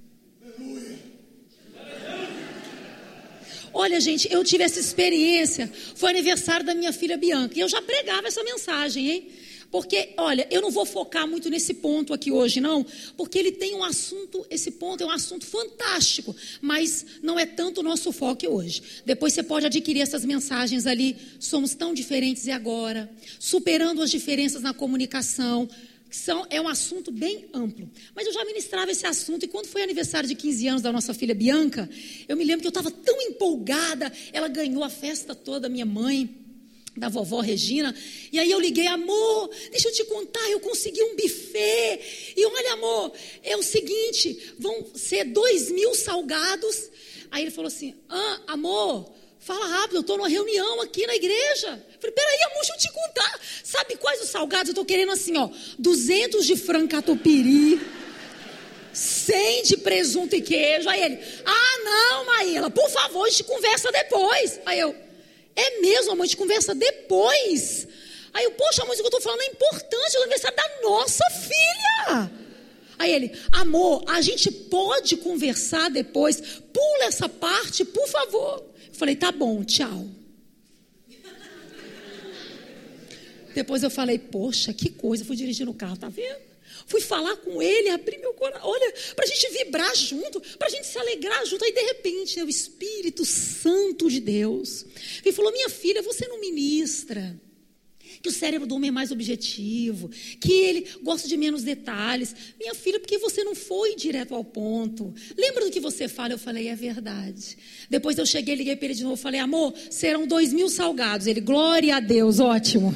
Olha, gente, eu tive essa experiência, foi aniversário da minha filha Bianca, e eu já pregava essa mensagem, hein? Porque, olha, eu não vou focar muito nesse ponto aqui hoje, não, porque ele tem um assunto, esse ponto é um assunto fantástico, mas não é tanto o nosso foco hoje. Depois você pode adquirir essas mensagens ali, somos tão diferentes e agora, superando as diferenças na comunicação, que são, é um assunto bem amplo. Mas eu já ministrava esse assunto, e quando foi aniversário de quinze anos da nossa filha Bianca, eu me lembro que eu estava tão empolgada, ela ganhou a festa toda, minha mãe, da vovó Regina, e aí eu liguei, amor, deixa eu te contar, eu consegui um buffet, e olha, amor, é o seguinte, vão ser dois mil salgados. Aí ele falou assim, ah, amor, fala rápido, eu estou numa reunião aqui na igreja. Eu falei, peraí, amor, deixa eu te contar, sabe quais os salgados? Eu estou querendo assim, ó, duzentos de frango catupiry, cem de presunto e queijo. Aí ele, ah, não, Maíla, por favor, a gente conversa depois. Aí eu, é mesmo, amor, a gente conversa depois. Aí eu, poxa, mas o que eu estou falando é importante, é o aniversário da nossa filha. Aí ele, amor, a gente pode conversar depois, pula essa parte, por favor. Eu falei, tá bom, tchau. Depois eu falei, poxa, que coisa, fui dirigindo o carro, tá vendo? Fui falar com ele, abrir meu coração, olha, para a gente vibrar junto, para a gente se alegrar junto. Aí de repente, é o Espírito Santo de Deus. Ele falou, minha filha, você não ministra, que o cérebro do homem é mais objetivo, que ele gosta de menos detalhes. Minha filha, porque você não foi direto ao ponto. Lembra do que você fala? Eu falei, é verdade. Depois eu cheguei, liguei para ele de novo, falei, amor, serão dois mil salgados. Ele, glória a Deus, ótimo.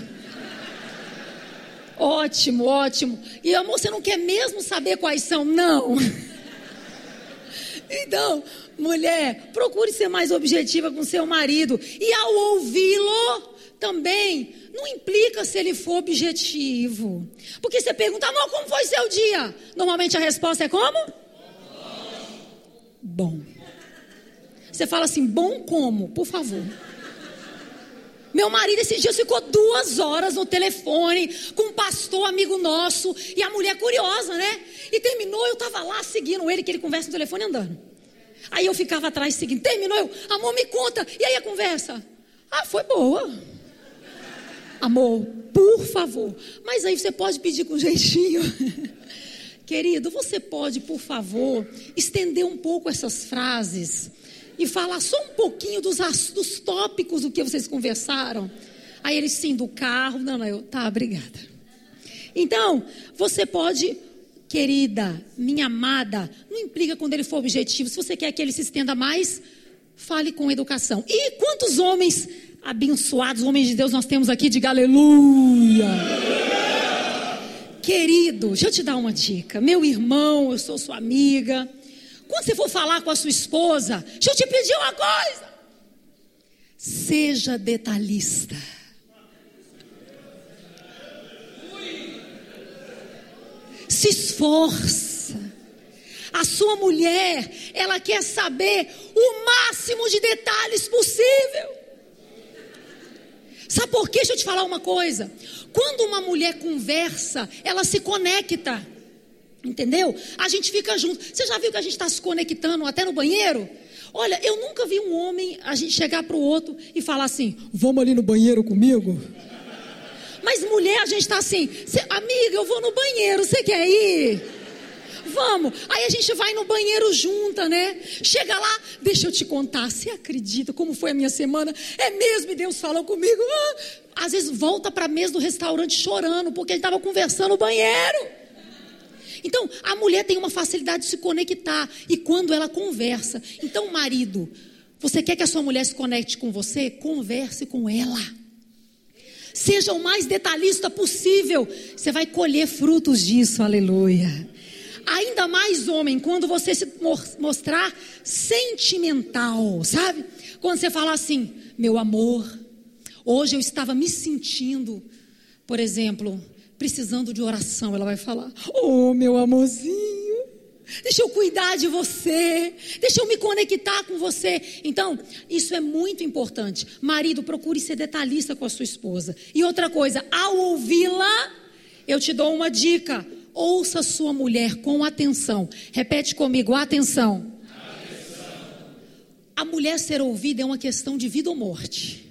Ótimo, ótimo. E amor, você não quer mesmo saber quais são? Não. Então, mulher, procure ser mais objetiva com seu marido. E ao ouvi-lo, também, não implica se ele for objetivo. Porque você pergunta, amor, como foi seu dia? Normalmente a resposta é como? Bom. Você fala assim, bom como? Por favor. Meu marido esses dias ficou duas horas no telefone com um pastor amigo nosso, e a mulher curiosa, né? E terminou, eu estava lá seguindo ele, que ele conversa no telefone andando. Aí eu ficava atrás seguindo, terminou, eu, amor, me conta, e aí a conversa? Ah, foi boa. Amor, por favor. Mas aí você pode pedir com jeitinho. Querido, você pode, por favor, estender um pouco essas frases e falar só um pouquinho dos, dos tópicos do que vocês conversaram. Aí ele, sim, do carro. Não, não, eu, tá, obrigada. Então, você pode, querida, minha amada, não implica quando ele for objetivo. Se você quer que ele se estenda mais, fale com educação. E quantos homens abençoados, homens de Deus, nós temos aqui? Diga aleluia. Querido, deixa eu te dar uma dica. Meu irmão, eu sou sua amiga. Quando você for falar com a sua esposa, deixa eu te pedir uma coisa. Seja detalhista. Se esforça. A sua mulher, ela quer saber o máximo de detalhes possível. Sabe por quê? Deixa eu te falar uma coisa. Quando uma mulher conversa, ela se conecta. Entendeu? A gente fica junto. Você já viu que a gente está se conectando até no banheiro? Olha, eu nunca vi um homem, a gente chegar para o outro e falar assim, vamos ali no banheiro comigo? Mas mulher, a gente está assim, amiga, eu vou no banheiro, você quer ir? Vamos. Aí a gente vai no banheiro junta, né? Chega lá, deixa eu te contar, você acredita como foi a minha semana? É mesmo, e Deus falou comigo. Ah, às vezes volta para a mesa do restaurante chorando, porque ele estava conversando no banheiro. Então, a mulher tem uma facilidade de se conectar, e quando ela conversa, então marido, você quer que a sua mulher se conecte com você? Converse com ela. Seja o mais detalhista possível. Você vai colher frutos disso, aleluia. Ainda mais homem, quando você se mostrar sentimental, sabe? Quando você falar assim, meu amor, hoje eu estava me sentindo, por exemplo, precisando de oração. Ela vai falar, oh meu amorzinho, deixa eu cuidar de você, deixa eu me conectar com você. Então, isso é muito importante. Marido, procure ser detalhista com a sua esposa. E outra coisa, ao ouvi-la, eu te dou uma dica. Ouça sua mulher com atenção. Repete comigo, atenção. Atenção. A mulher ser ouvida é uma questão de vida ou morte.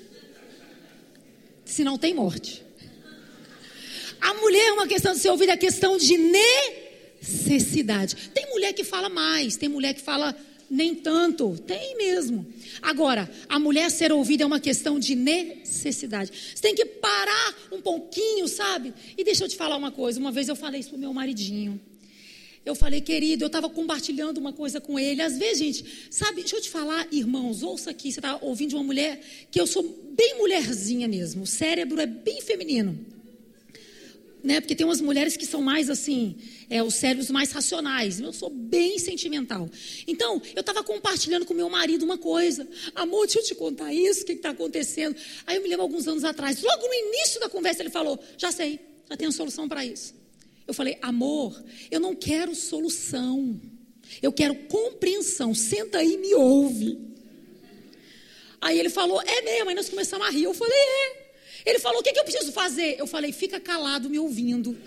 Se não tem morte. A mulher é uma questão de ser ouvida, é questão de necessidade. Tem mulher que fala mais, tem mulher que fala nem tanto, tem mesmo. Agora, a mulher ser ouvida é uma questão de necessidade. Você tem que parar um pouquinho, sabe? E deixa eu te falar uma coisa, uma vez eu falei isso pro meu maridinho. Eu falei, querido, eu estava compartilhando uma coisa com ele. Às vezes, gente, sabe, deixa eu te falar, irmãos, ouça aqui, você está ouvindo de uma mulher, que eu sou bem mulherzinha mesmo, o cérebro é bem feminino. Né? Porque tem umas mulheres que são mais assim, é, os cérebros mais racionais. Eu sou bem sentimental. Então, eu estava compartilhando com meu marido uma coisa. Amor, deixa eu te contar isso, o que está acontecendo? Aí eu me lembro alguns anos atrás, logo no início da conversa ele falou, já sei, já tenho solução para isso. Eu falei, amor, eu não quero solução, eu quero compreensão, senta aí e me ouve. Aí ele falou, é mesmo, aí nós começamos a rir. Eu falei, é. Ele falou, o que, que eu preciso fazer? Eu falei, fica calado me ouvindo.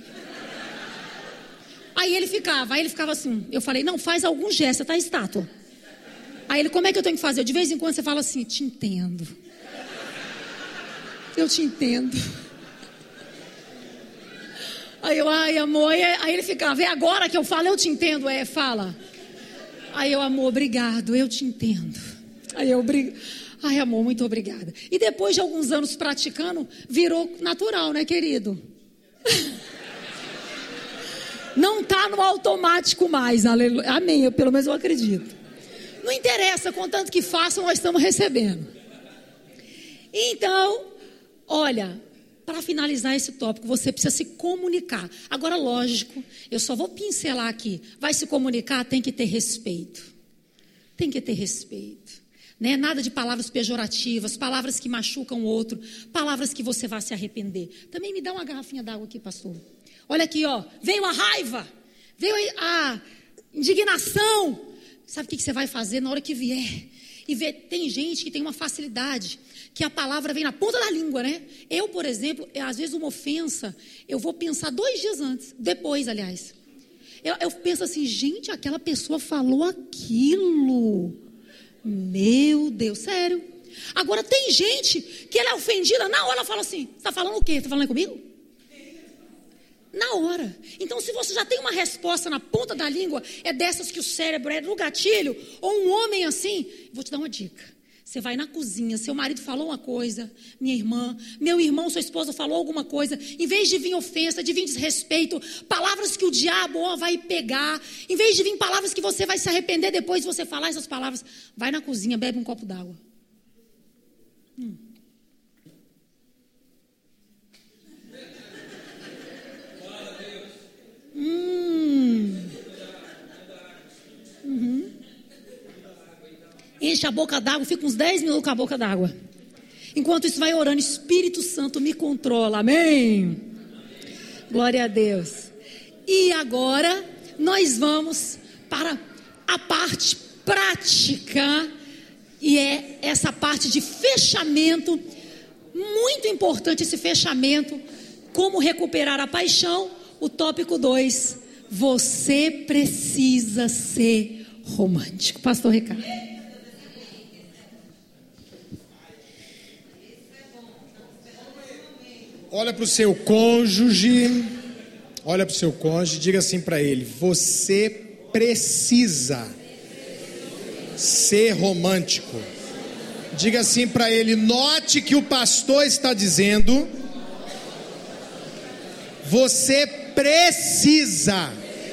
Aí ele ficava, aí ele ficava assim. Eu falei, não, faz algum gesto, você está estátua. Aí ele, como é que eu tenho que fazer? De vez em quando você fala assim, te entendo. Eu te entendo. Aí eu, ai amor, aí ele ficava, é agora que eu falo, eu te entendo, é, fala. Aí eu, amor, obrigado, eu te entendo. Aí eu, obrigado. Ai, amor, muito obrigada. E depois de alguns anos praticando, virou natural, né, querido? Não está no automático mais, aleluia. Amém, eu, pelo menos eu acredito. Não interessa, contanto que façam, nós estamos recebendo. Então, olha, para finalizar esse tópico, você precisa se comunicar. Agora, lógico, eu só vou pincelar aqui. Vai se comunicar, tem que ter respeito. Tem que ter respeito. Né? Nada de palavras pejorativas, palavras que machucam o outro, palavras que você vai se arrepender. Também me dá uma garrafinha d'água aqui, pastor. Olha aqui, ó, veio a raiva, veio a indignação. Sabe o que você vai fazer na hora que vier? E ver, tem gente que tem uma facilidade, que a palavra vem na ponta da língua, né? Eu, por exemplo, às vezes uma ofensa, eu vou pensar dois dias antes, depois, aliás. Eu, eu penso assim, gente, aquela pessoa falou aquilo. Meu Deus, sério. Agora tem gente que ela é ofendida, na hora ela fala assim, você está falando o quê? Está falando comigo? Na hora. Então se você já tem uma resposta na ponta da língua, é dessas que o cérebro é no gatilho, ou um homem assim, vou te dar uma dica. Você vai na cozinha, seu marido falou uma coisa, minha irmã, meu irmão, sua esposa falou alguma coisa, em vez de vir ofensa, de vir desrespeito, palavras que o diabo ó, vai pegar, em vez de vir palavras que você vai se arrepender depois de você falar essas palavras, vai na cozinha, bebe um copo d'água. Hum. Hum. Uhum. Enche a boca d'água, fica uns dez minutos com a boca d'água. Enquanto isso vai orando, Espírito Santo me controla, amém? Glória a Deus. E agora nós vamos para a parte prática, e é essa parte de fechamento, muito importante esse fechamento, como recuperar a paixão. O tópico dois, você precisa ser romântico. Pastor Ricardo. Olha para o seu cônjuge, olha para o seu cônjuge, diga assim para ele: você precisa ser romântico. Diga assim para ele: note que o pastor está dizendo, você precisa.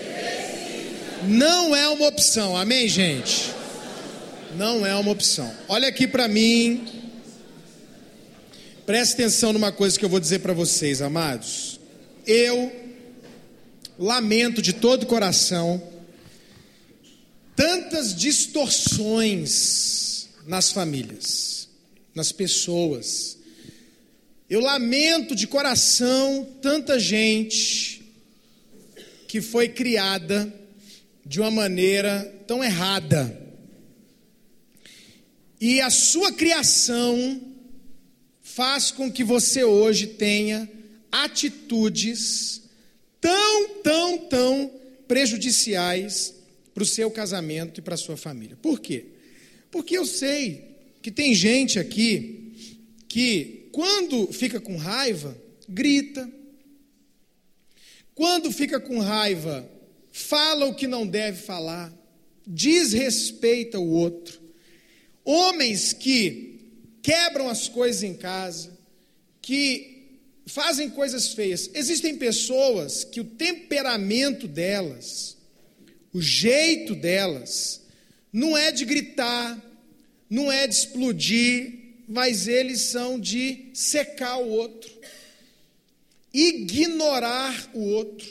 Não é uma opção, amém, gente? Não é uma opção. Olha aqui para mim. Preste atenção numa coisa que eu vou dizer para vocês, amados. Eu lamento de todo o coração tantas distorções nas famílias, nas pessoas. Eu lamento de coração tanta gente que foi criada de uma maneira tão errada. E a sua criação faz com que você hoje tenha atitudes tão, tão, tão prejudiciais para o seu casamento e para a sua família. Por quê? Porque eu sei que tem gente aqui que, quando fica com raiva, grita. Quando fica com raiva, fala o que não deve falar, desrespeita o outro. Homens que quebram as coisas em casa, que fazem coisas feias. Existem pessoas que o temperamento delas, o jeito delas, não é de gritar, não é de explodir, mas eles são de secar o outro, ignorar o outro,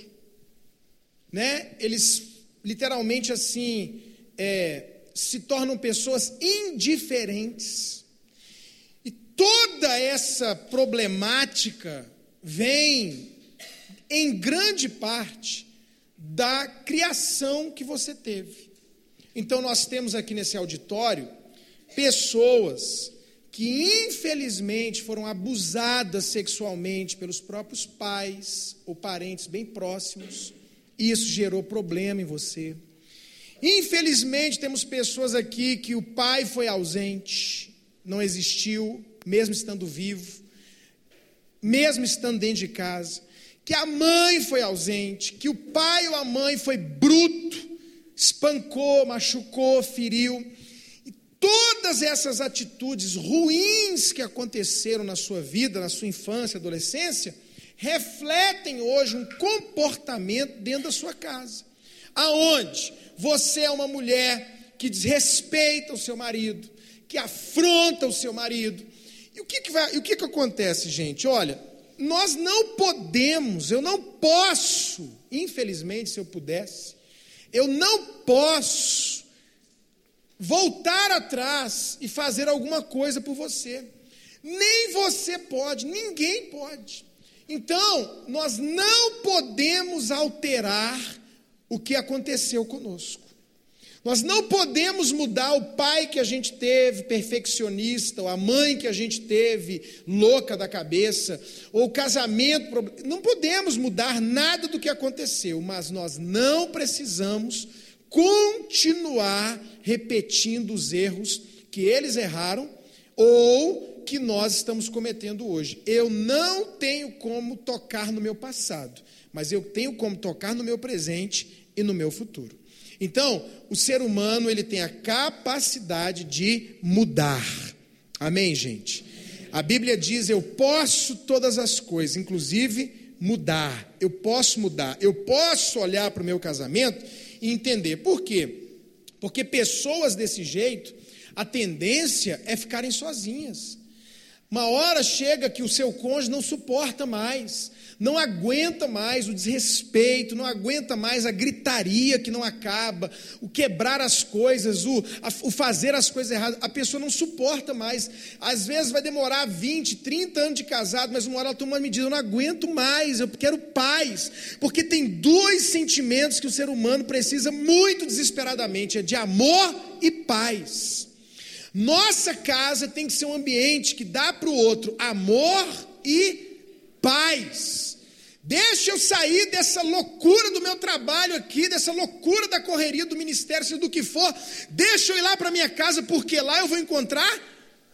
né? Eles literalmente assim é, se tornam pessoas indiferentes. E toda essa problemática vem em grande parte da criação que você teve. Então nós temos aqui nesse auditório pessoas que infelizmente foram abusadas sexualmente pelos próprios pais ou parentes bem próximos, e isso gerou problema em você. Infelizmente temos pessoas aqui que o pai foi ausente, não existiu, mesmo estando vivo, mesmo estando dentro de casa, que a mãe foi ausente, que o pai ou a mãe foi bruto, espancou, machucou, feriu. Todas essas atitudes ruins que aconteceram na sua vida, na sua infância, adolescência, refletem hoje um comportamento dentro da sua casa, aonde você é uma mulher que desrespeita o seu marido, que afronta o seu marido. E o que que vai, e o que que acontece, gente? Olha, nós não podemos, eu não posso, infelizmente, se eu pudesse, eu não posso voltar atrás e fazer alguma coisa por você. Nem você pode, ninguém pode. Então, nós não podemos alterar o que aconteceu conosco. Nós não podemos mudar o pai que a gente teve, perfeccionista, ou a mãe que a gente teve, louca da cabeça, ou o casamento. Não podemos mudar nada do que aconteceu, mas nós não precisamos continuar repetindo os erros que eles erraram ou que nós estamos cometendo hoje. Eu não tenho como tocar no meu passado, mas eu tenho como tocar no meu presente e no meu futuro. Então, o ser humano, ele tem a capacidade de mudar. Amém, gente? A Bíblia diz: eu posso todas as coisas, inclusive mudar. Eu posso mudar. Eu posso olhar para o meu casamento e entender. Por quê? Porque pessoas desse jeito, a tendência é ficarem sozinhas. Uma hora chega que o seu cônjuge não suporta mais, não aguenta mais o desrespeito, não aguenta mais a gritaria que não acaba, o quebrar as coisas, o, a, o fazer as coisas erradas. A pessoa não suporta mais. Às vezes vai demorar vinte, trinta anos de casado, mas uma hora ela toma uma medida: eu não aguento mais, eu quero paz. Porque tem dois sentimentos que o ser humano precisa muito desesperadamente: é de amor e paz. Nossa casa tem que ser um ambiente que dá para o outro amor e paz. Deixa eu sair dessa loucura do meu trabalho aqui, dessa loucura da correria do ministério, seja do que for. Deixa eu ir lá para minha casa, porque lá eu vou encontrar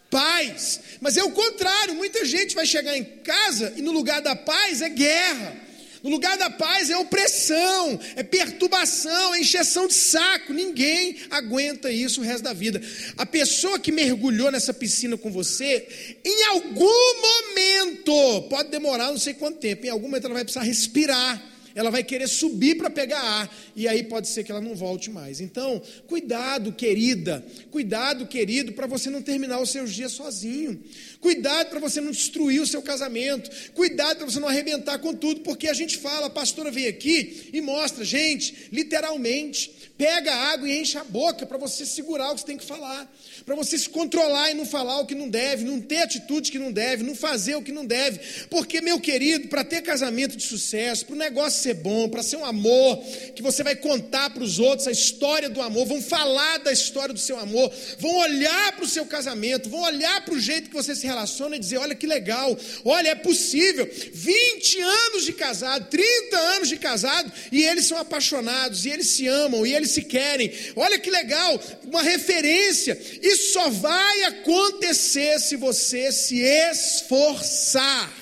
paz. Mas é o contrário, muita gente vai chegar em casa e no lugar da paz é guerra. No lugar da paz é opressão, é perturbação, é encheção de saco. Ninguém aguenta isso o resto da vida. A pessoa que mergulhou nessa piscina com você, em algum momento, pode demorar não sei quanto tempo, em algum momento ela vai precisar respirar. Ela vai querer subir para pegar ar, e aí pode ser que ela não volte mais. Então, cuidado, querida, cuidado, querido, para você não terminar os seus dias sozinho. Cuidado para você não destruir o seu casamento. Cuidado para você não arrebentar com tudo, porque a gente fala, a pastora vem aqui e mostra, gente, literalmente, pega a água e enche a boca para você segurar o que você tem que falar, para você se controlar e não falar o que não deve, não ter atitude que não deve, não fazer o que não deve. Porque, meu querido, para ter casamento de sucesso, para o negócio ser bom, para ser um amor que você vai contar para os outros a história do amor, vão falar da história do seu amor, vão olhar para o seu casamento, vão olhar para o jeito que você se relaciona e dizer, olha que legal, olha, é possível, vinte anos de casado, trinta anos de casado, e eles são apaixonados, e eles se amam, e eles se querem, olha que legal, uma referência. Isso só vai acontecer se você se esforçar.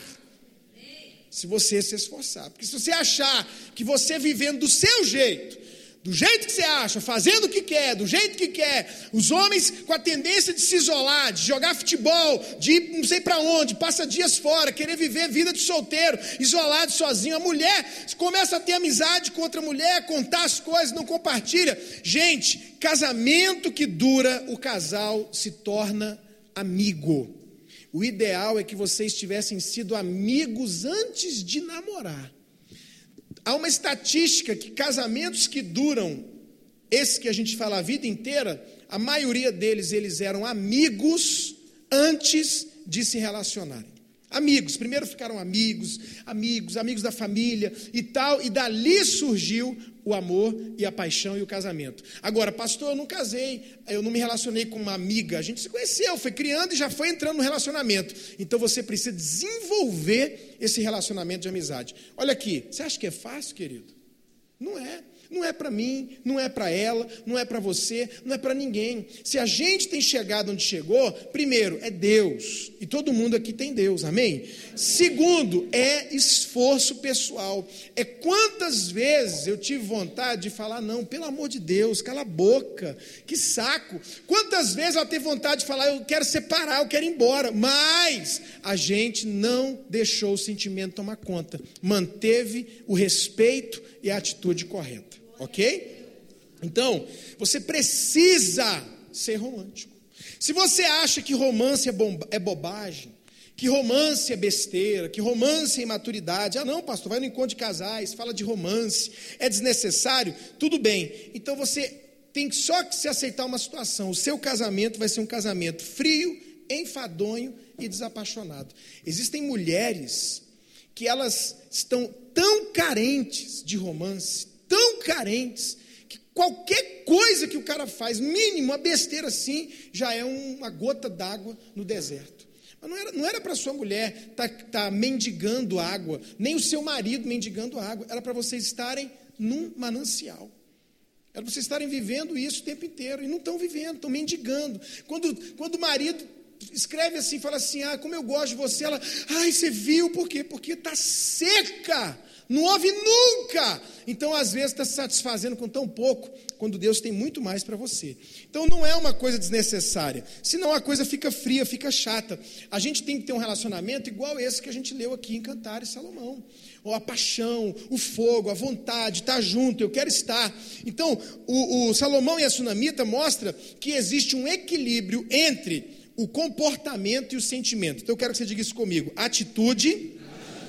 Se você se esforçar, porque se você achar que você vivendo do seu jeito, do jeito que você acha, fazendo o que quer, do jeito que quer, os homens com a tendência de se isolar, de jogar futebol, de ir não sei para onde, passa dias fora, querer viver vida de solteiro, isolado, sozinho, a mulher começa a ter amizade com outra mulher, contar as coisas, não compartilha. Gente, casamento que dura, o casal se torna amigo. O ideal é que vocês tivessem sido amigos antes de namorar. Há uma estatística que casamentos que duram, esse que a gente fala a vida inteira, a maioria deles, eles eram amigos antes de se relacionarem. Amigos, primeiro ficaram amigos, amigos, amigos da família e tal, e dali surgiu o amor e a paixão e o casamento. Agora, pastor, eu não casei, eu não me relacionei com uma amiga, a gente se conheceu, foi criando e já foi entrando no relacionamento. Então você precisa desenvolver esse relacionamento de amizade. Olha aqui, você acha que é fácil, querido? Não é. Não é para mim, não é para ela, não é para você, não é para ninguém. Se a gente tem chegado onde chegou, primeiro, é Deus. E todo mundo aqui tem Deus, amém? Segundo, é esforço pessoal. É quantas vezes eu tive vontade de falar, não, pelo amor de Deus, cala a boca, que saco. Quantas vezes ela teve vontade de falar, eu quero separar, eu quero ir embora. Mas a gente não deixou o sentimento tomar conta. Manteve o respeito e a atitude correta. Ok? Então, você precisa ser romântico. Se você acha que romance é, bomba, é bobagem, que romance é besteira, que romance é imaturidade, ah não, pastor, vai no encontro de casais, fala de romance, é desnecessário, tudo bem. Então você tem só que se aceitar uma situação, o seu casamento vai ser um casamento frio, enfadonho e desapaixonado. Existem mulheres que elas estão tão carentes de romance, tão carentes, que qualquer coisa que o cara faz, mínimo, uma besteira assim, já é uma gota d'água no deserto. Mas não era, não era para sua mulher estar tá, tá mendigando água, nem o seu marido mendigando água, era para vocês estarem num manancial. Era para vocês estarem vivendo isso o tempo inteiro, e não estão vivendo, estão mendigando. Quando, quando o marido escreve assim, fala assim, ah, como eu gosto de você, ela, ai, você viu, por quê? Porque está seca, não houve nunca. Então, às vezes, está se satisfazendo com tão pouco, quando Deus tem muito mais para você. Então, não é uma coisa desnecessária, senão a coisa fica fria, fica chata. A gente tem que ter um relacionamento igual esse que a gente leu aqui em Cantares Salomão. Ou a paixão, o fogo, a vontade, estar junto, eu quero estar. Então, o, o Salomão e a Sunamita mostram que existe um equilíbrio entre o comportamento e o sentimento. Então, eu quero que você diga isso comigo. Atitude, Atitude.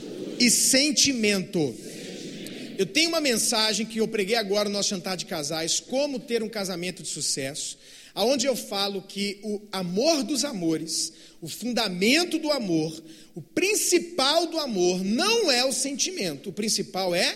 e sentimento. sentimento. Eu tenho uma mensagem que eu preguei agora no nosso jantar de casais, como ter um casamento de sucesso, onde eu falo que o amor dos amores, o fundamento do amor, o principal do amor não é o sentimento, o principal é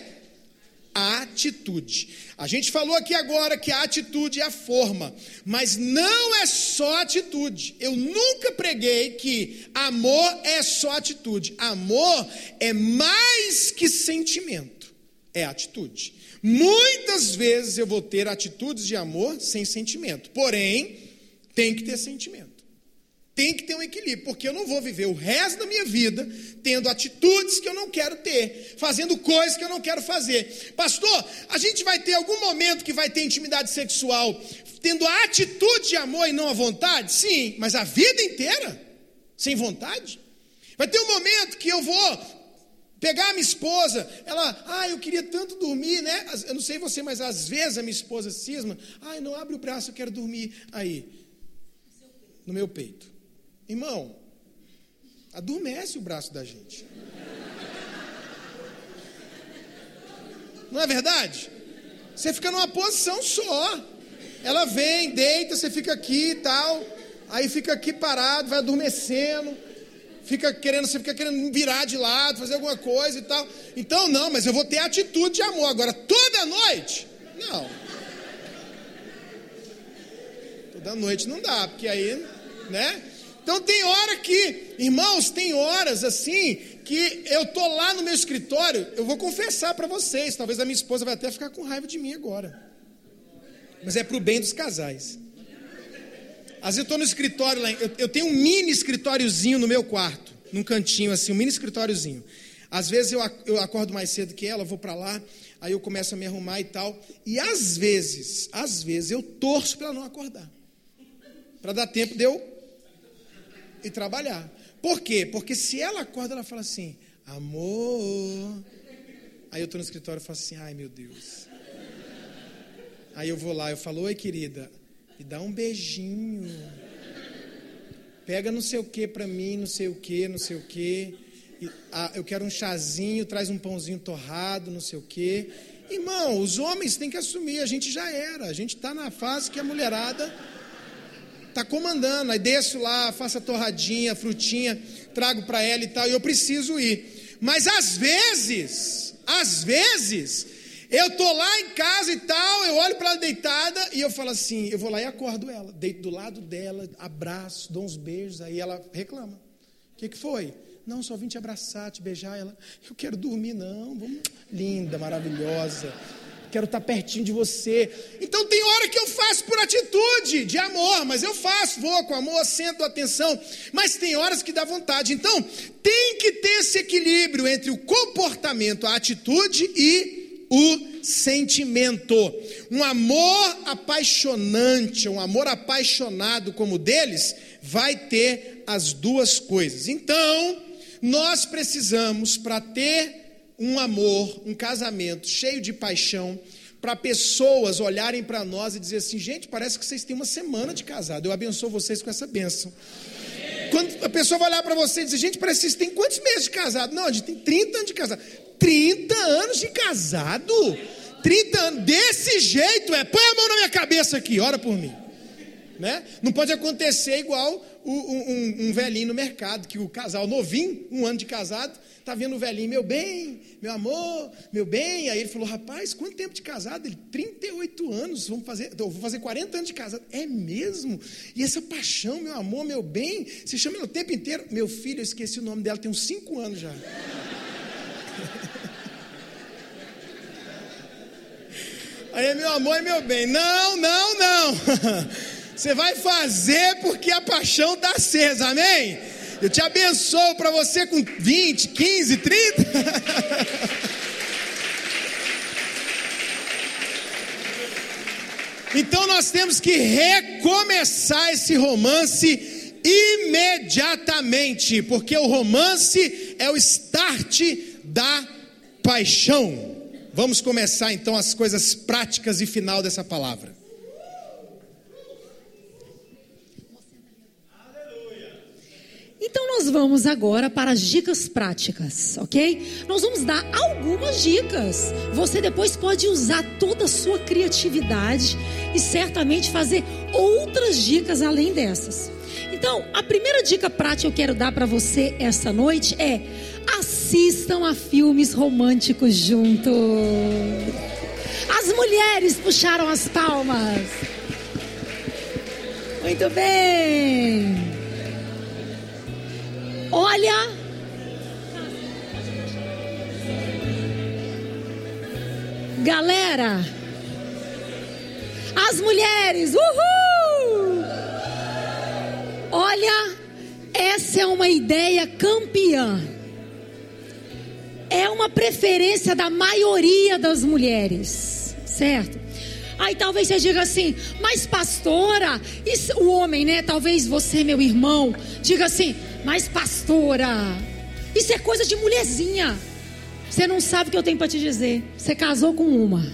a atitude. A gente falou aqui agora que a atitude é a forma, mas não é só atitude. Eu nunca preguei que amor é só atitude. Amor é mais que sentimento, é atitude. Muitas vezes eu vou ter atitudes de amor sem sentimento, porém, tem que ter sentimento. Tem que ter um equilíbrio, porque eu não vou viver o resto da minha vida tendo atitudes que eu não quero ter, fazendo coisas que eu não quero fazer. Pastor, a gente vai ter algum momento que vai ter intimidade sexual tendo a atitude de amor e não a vontade? Sim, mas a vida inteira sem vontade? Vai ter um momento que eu vou pegar a minha esposa, ela, ah, eu queria tanto dormir, né? Eu não sei você, mas às vezes a minha esposa cisma, ai, não abre o braço, eu quero dormir aí, no meu peito. Irmão, adormece o braço da gente. Não é verdade? Você fica numa posição só. Ela vem, deita, você fica aqui e tal, aí fica aqui parado, vai adormecendo, fica querendo, você fica querendo virar de lado, fazer alguma coisa e tal. Então não, mas eu vou ter atitude de amor. Agora, toda noite, não. Toda noite não dá, porque aí, né? Então tem hora que, irmãos, tem horas assim, que eu tô lá no meu escritório, eu vou confessar para vocês, talvez a minha esposa vai até ficar com raiva de mim agora. Mas é pro bem dos casais. Às vezes eu tô no escritório lá, eu, eu tenho um mini escritóriozinho no meu quarto, num cantinho assim, um mini escritóriozinho. Às vezes eu, eu acordo mais cedo que ela, vou para lá, aí eu começo a me arrumar e tal, e às vezes, às vezes eu torço para ela não acordar, para dar tempo de eu e trabalhar. Por quê? Porque se ela acorda, ela fala assim, amor. Aí eu estou no escritório e falo assim, ai meu Deus. Aí eu vou lá, eu falo, oi querida, me dá um beijinho. Pega não sei o que para mim, não sei o que, não sei o que. Ah, eu quero um chazinho, traz um pãozinho torrado, não sei o que. Irmão, os homens têm que assumir, a gente já era. A gente está na fase que a mulherada está comandando, aí desço lá, faço a torradinha, a frutinha, trago para ela e tal, e eu preciso ir. Mas às vezes, às vezes, eu estou lá em casa e tal, eu olho para ela deitada e eu falo assim, eu vou lá e acordo ela, deito do lado dela, abraço, dou uns beijos, aí ela reclama. O que, que foi? Não, só vim te abraçar, te beijar. Ela, eu quero dormir, não, vamos... linda, maravilhosa. Quero estar pertinho de você. Então tem hora que eu faço por atitude de amor, mas eu faço, vou com amor, sento atenção, mas tem horas que dá vontade. Então tem que ter esse equilíbrio entre o comportamento, a atitude e o sentimento. Um amor apaixonante, um amor apaixonado como o deles, vai ter as duas coisas. Então nós precisamos, para ter um amor, um casamento cheio de paixão, para pessoas olharem para nós e dizer assim, gente, parece que vocês têm uma semana de casado, eu abençoo vocês com essa bênção. Quando a pessoa vai olhar para você e dizer, gente, parece que vocês têm quantos meses de casado? Não, a gente tem trinta anos de casado. trinta anos de casado? trinta anos, desse jeito, é, põe a mão na minha cabeça aqui, ora por mim. Né? Não pode acontecer igual um, um, um velhinho no mercado, que o casal novinho, um ano de casado, está vendo o velhinho, meu bem, meu amor, meu bem. Aí ele falou, rapaz, quanto tempo de casado? Ele, trinta e oito anos, vamos fazer, eu vou fazer quarenta anos de casado. É mesmo? E essa paixão, meu amor, meu bem, se chama o tempo inteiro. Meu filho, eu esqueci o nome dela, tem uns cinco anos já. Aí, meu amor e meu bem, não, não, não. Você vai fazer porque a paixão está acesa, amém? Eu te abençoo para você com vinte, quinze, trinta. Então nós temos que recomeçar esse romance imediatamente, porque o romance é o start da paixão. Vamos começar então as coisas práticas e final dessa palavra. Então nós vamos agora para as dicas práticas, ok? Nós vamos dar algumas dicas. Você depois pode usar toda a sua criatividade e certamente fazer outras dicas além dessas. Então, a primeira dica prática que eu quero dar para você essa noite é: assistam a filmes românticos juntos. As mulheres puxaram as palmas. Muito bem. Olha, galera, as mulheres, uhul! Olha, Essa é uma ideia campeã. É uma preferência da maioria das mulheres, certo? Aí talvez você diga assim, mas pastora, isso, o homem, né? Talvez você, meu irmão, diga assim, mas pastora, isso é coisa de mulherzinha. Você não sabe o que eu tenho para te dizer. Você casou com uma.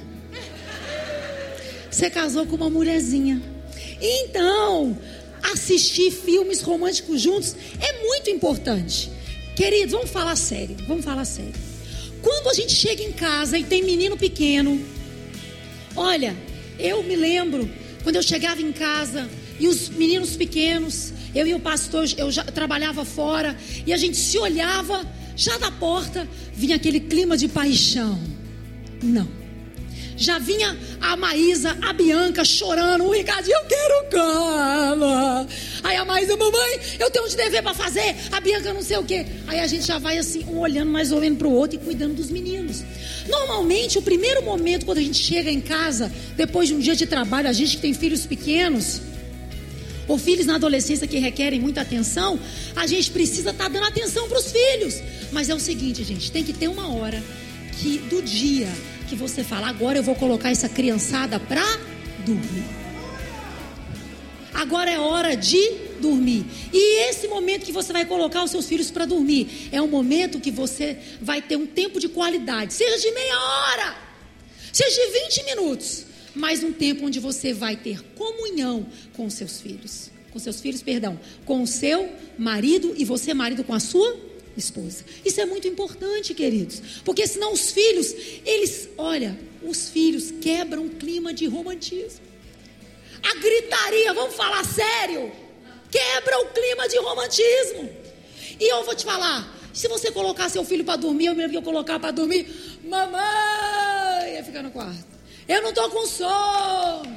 Você casou com uma mulherzinha. Então, assistir filmes românticos juntos é muito importante. Queridos, vamos falar sério, vamos falar sério. Quando a gente chega em casa e tem menino pequeno, olha, eu me lembro quando eu chegava em casa e os meninos pequenos, eu e o pastor, eu já trabalhava fora e a gente se olhava, já da porta vinha aquele clima de paixão. Não. Já vinha a Maísa, a Bianca chorando, o Ricardinho, eu quero cama. Aí a Maísa, mamãe, eu tenho um de dever para fazer. A Bianca não sei o quê. Aí a gente já vai assim, um olhando mais ou menos para o outro e cuidando dos meninos. Normalmente, o primeiro momento quando a gente chega em casa, depois de um dia de trabalho, a gente que tem filhos pequenos, ou filhos na adolescência que requerem muita atenção, a gente precisa estar dando atenção para os filhos. Mas é o seguinte, gente, tem que ter uma hora que do dia que você fala, agora eu vou colocar essa criançada para dormir. Agora é hora de dormir. E esse momento que você vai colocar os seus filhos para dormir é um momento que você vai ter um tempo de qualidade, seja de meia hora, seja de vinte minutos, mas um tempo onde você vai ter comunhão com os seus filhos, com seus filhos, perdão, com o seu marido e você, marido, com a sua esposa. Isso é muito importante, queridos, porque senão os filhos, eles, olha, os filhos quebram o clima de romantismo. A gritaria, vamos falar sério, quebra o clima de romantismo. E eu vou te falar, se você colocar seu filho para dormir, eu me lembro que eu colocava para dormir, mamãe, ia ficar no quarto, eu não tô com sono.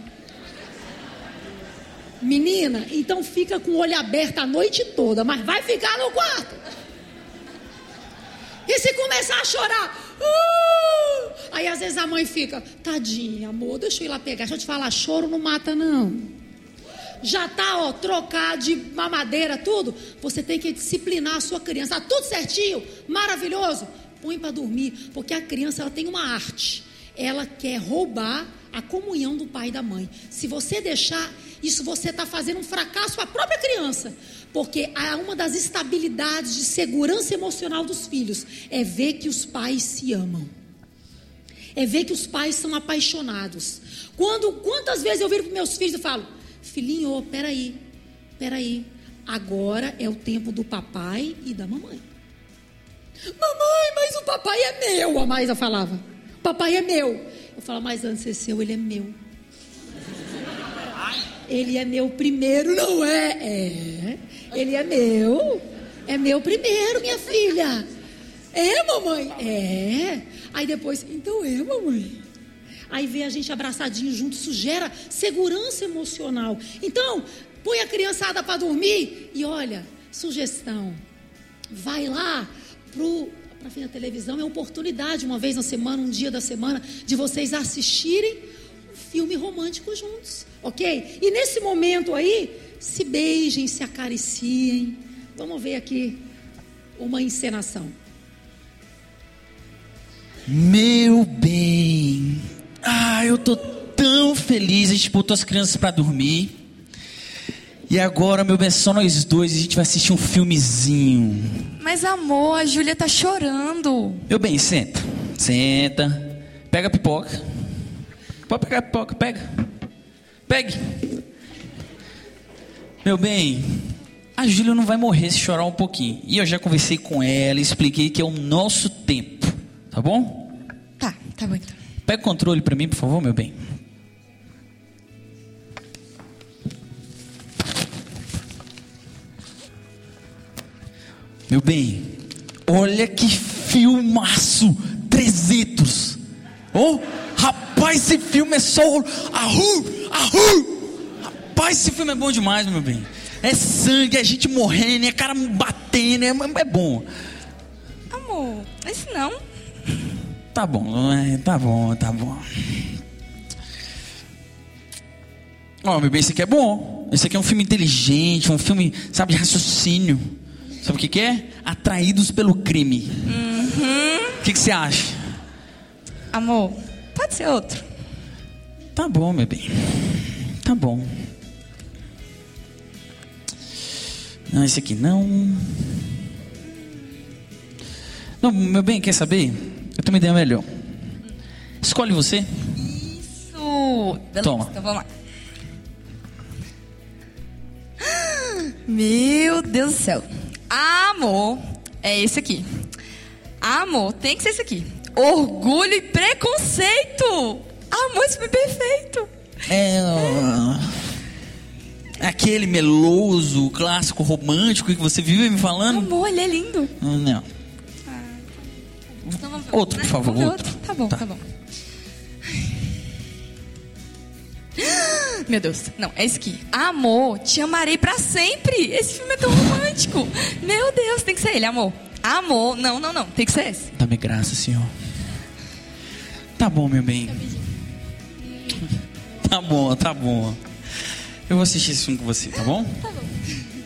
Menina, então fica com o olho aberto a noite toda, mas vai ficar no quarto. E se começar a chorar, uh, aí às vezes a mãe fica, tadinha, amor, deixa eu ir lá pegar. Deixa eu te falar, choro não mata não. Já tá, ó, trocado de mamadeira, tudo. Você tem que disciplinar a sua criança. Tá tudo certinho, maravilhoso. Põe para dormir, porque a criança, ela tem uma arte. Ela quer roubar a comunhão do pai e da mãe. Se você deixar isso, você está fazendo um fracasso para a própria criança. Porque uma das estabilidades de segurança emocional dos filhos é ver que os pais se amam. É ver que os pais são apaixonados. Quando, quantas vezes eu viro para meus filhos e falo, filhinho, peraí, peraí, agora é o tempo do papai e da mamãe. Mamãe, mas o papai é meu, a Maísa falava. O papai é meu. Eu falo, mas antes de ser seu, ele é meu. Ele é meu primeiro, não é? É. Ele é meu. É meu primeiro, minha filha. É, mamãe? É. Aí depois, então é, mamãe. Aí vê a gente abraçadinho junto, isso gera segurança emocional. Então, põe a criançada para dormir e olha, sugestão, vai lá para frente da televisão, é oportunidade, uma vez na semana, um dia da semana, de vocês assistirem um filme romântico juntos, ok? E nesse momento aí, se beijem, se acariciem. Vamos ver aqui uma encenação. Meu bem, ah, eu tô tão feliz. A gente botou as crianças pra dormir. E agora, meu bem, só nós dois. A gente vai assistir um filmezinho. Mas amor, a Júlia tá chorando. Meu bem, senta, senta. Pega a pipoca. Pode pegar a pipoca, pega. Pegue. Meu bem, a Júlia não vai morrer se chorar um pouquinho. E eu já conversei com ela, expliquei que é o nosso tempo. Tá bom? Tá, tá bom então. Pega o controle pra mim, por favor, meu bem. Meu bem, olha que filmaço, trezentos. Oh, rapaz, esse filme é só... Ahu, ahu. Rapaz, esse filme é bom demais, meu bem. É sangue, é gente morrendo, é cara batendo, é, é bom. Amor, esse não... Tá bom, tá bom, tá bom. Ó, oh, meu bem, esse aqui é bom. Esse aqui é um filme inteligente, um filme, sabe, de raciocínio. Sabe o que, que é? Atraídos pelo crime. Uhum. O que, que você acha? Amor, pode ser outro. Tá bom, meu bem. Tá bom. Não, esse aqui não. Não, meu bem, quer saber? Eu tenho uma ideia melhor. Escolhe você. Isso. Beleza, Toma. então vamos lá. Meu Deus do céu. Amor, é esse aqui. Amor, tem que ser esse aqui. Orgulho e preconceito. Amor, isso foi perfeito. É. Aquele meloso, clássico, romântico que você vive me falando? Amor, ele é lindo. Não. Então vamos ver Outro, né? por favor, Vamos ver outro. Tá bom, Tá. tá bom. Meu Deus, não, é esse aqui. Amor, te amarei pra sempre. Esse filme é tão romântico. Meu Deus, tem que ser ele, amor. Amor, não, não, não, tem que ser esse. Dá-me graça, Senhor. Tá bom, meu bem. Tá bom, tá bom. Eu vou assistir esse filme com você, tá bom? Tá bom.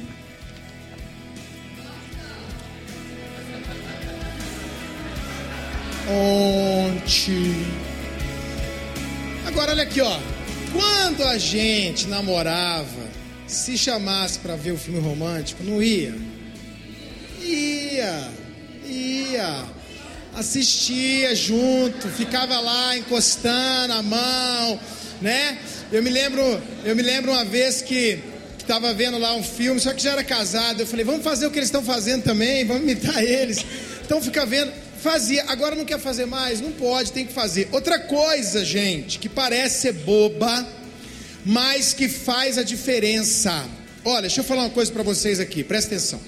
Ontem. Agora olha aqui, ó. Quando a gente namorava, se chamasse para ver o filme romântico, não ia? Ia, ia. Assistia junto, ficava lá encostando a mão, né? Eu me lembro, eu me lembro uma vez que estava vendo lá um filme, só que já era casado. Eu falei, vamos fazer o que eles estão fazendo também, vamos imitar eles. Então fica vendo, fazia. Agora não quer fazer mais? Não pode, tem que fazer. Outra coisa, gente, que parece ser boba, mas que faz a diferença. Olha, deixa eu falar uma coisa para vocês aqui, presta atenção.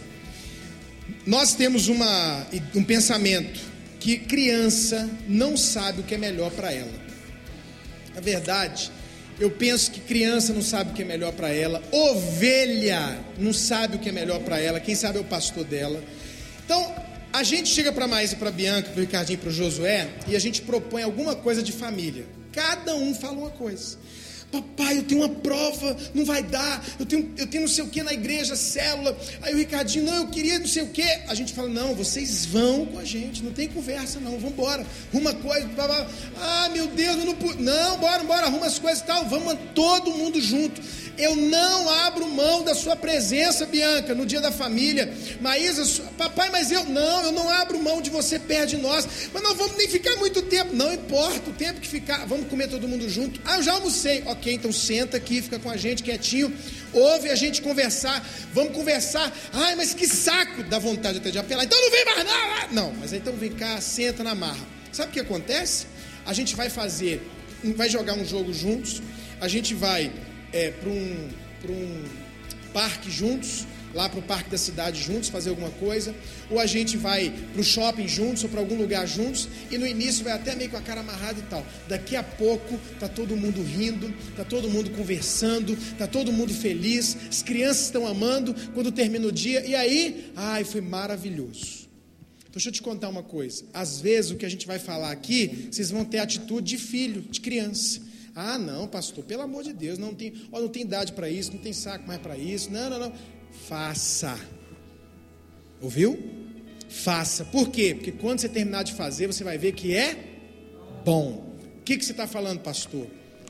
Nós temos uma, um pensamento que criança não sabe o que é melhor para ela. Na verdade, eu penso que criança não sabe o que é melhor para ela, ovelha não sabe o que é melhor para ela, quem sabe é o pastor dela. Então, a gente chega para a Maísa, para a Bianca, para o Ricardinho, para o Josué, e a gente propõe alguma coisa de família. Cada um fala uma coisa. Papai, eu tenho uma prova, não vai dar, eu tenho, eu tenho não sei o que na igreja, célula. Aí o Ricardinho, não, eu queria não sei o que. A gente fala, não, vocês vão com a gente, não tem conversa não, vamos embora. Arruma coisa, blá, blá. Ah, meu Deus, eu não pude. Não, bora, bora, arruma as coisas e tal, vamos todo mundo junto. Eu não abro mão da sua presença, Bianca, no dia da família. Maísa, papai, mas eu, não, eu não abro mão de você perto de nós. Mas não vamos nem ficar muito tempo. Não importa o tempo que ficar, vamos comer todo mundo junto. Ah, eu já almocei. Ok, então senta aqui, fica com a gente quietinho. Ouve a gente conversar. Vamos conversar. Ai, mas que saco, dá vontade até de apelar. Então não vem mais não. Não, mas então vem cá, senta na marra. Sabe o que acontece? A gente vai fazer, vai jogar um jogo juntos. A gente vai... É, para um, para um parque juntos, lá para o parque da cidade juntos, fazer alguma coisa, ou a gente vai para o shopping juntos, ou para algum lugar juntos, e no início vai até meio com a cara amarrada e tal. Daqui a pouco está todo mundo rindo, está todo mundo conversando, está todo mundo feliz, as crianças estão amando, quando termina o dia, e aí, ai, foi maravilhoso. Então, deixa eu te contar uma coisa, às vezes o que a gente vai falar aqui, vocês vão ter atitude de filho, de criança. Ah, não, pastor, pelo amor de Deus, não tem, ó, não tem idade para isso, não tem saco mais para isso. Não, não, não. Faça. Ouviu? Faça. Por quê? Porque quando você terminar de fazer, você vai ver que é bom. O que, que você está falando, pastor?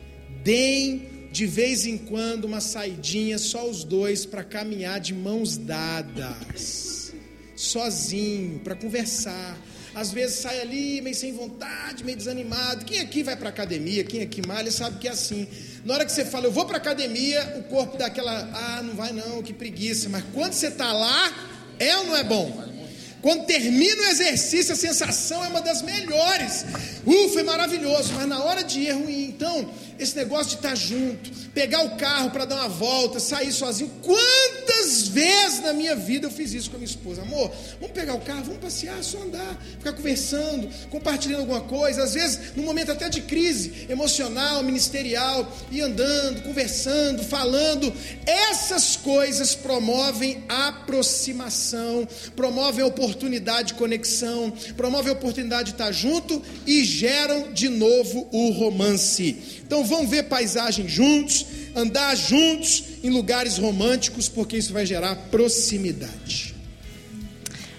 Deem de vez em quando uma saidinha, só os dois, para caminhar de mãos dadas, sozinho, para conversar. Às vezes sai ali meio sem vontade, meio desanimado. Quem aqui vai para academia, quem aqui malha, sabe que é assim. Na hora que você fala, eu vou para academia, o corpo dá aquela, ah, não vai não, que preguiça. Mas quando você está lá, é ou não é bom? Quando termina o exercício, a sensação é uma das melhores. Uh, foi maravilhoso, mas na hora de ir é ruim. Então, esse negócio de estar junto, pegar o carro para dar uma volta, sair sozinho. Quantas vezes na minha vida eu fiz isso com a minha esposa? Amor, vamos pegar o carro, vamos passear, só andar, ficar conversando, compartilhando alguma coisa. Às vezes, num momento até de crise emocional, ministerial, ir andando, conversando, falando. Essas coisas promovem aproximação, promovem oportunidade de conexão, promovem a oportunidade de estar junto e geram de novo o romance. Então vão ver paisagem juntos, andar juntos em lugares românticos, porque isso vai gerar proximidade.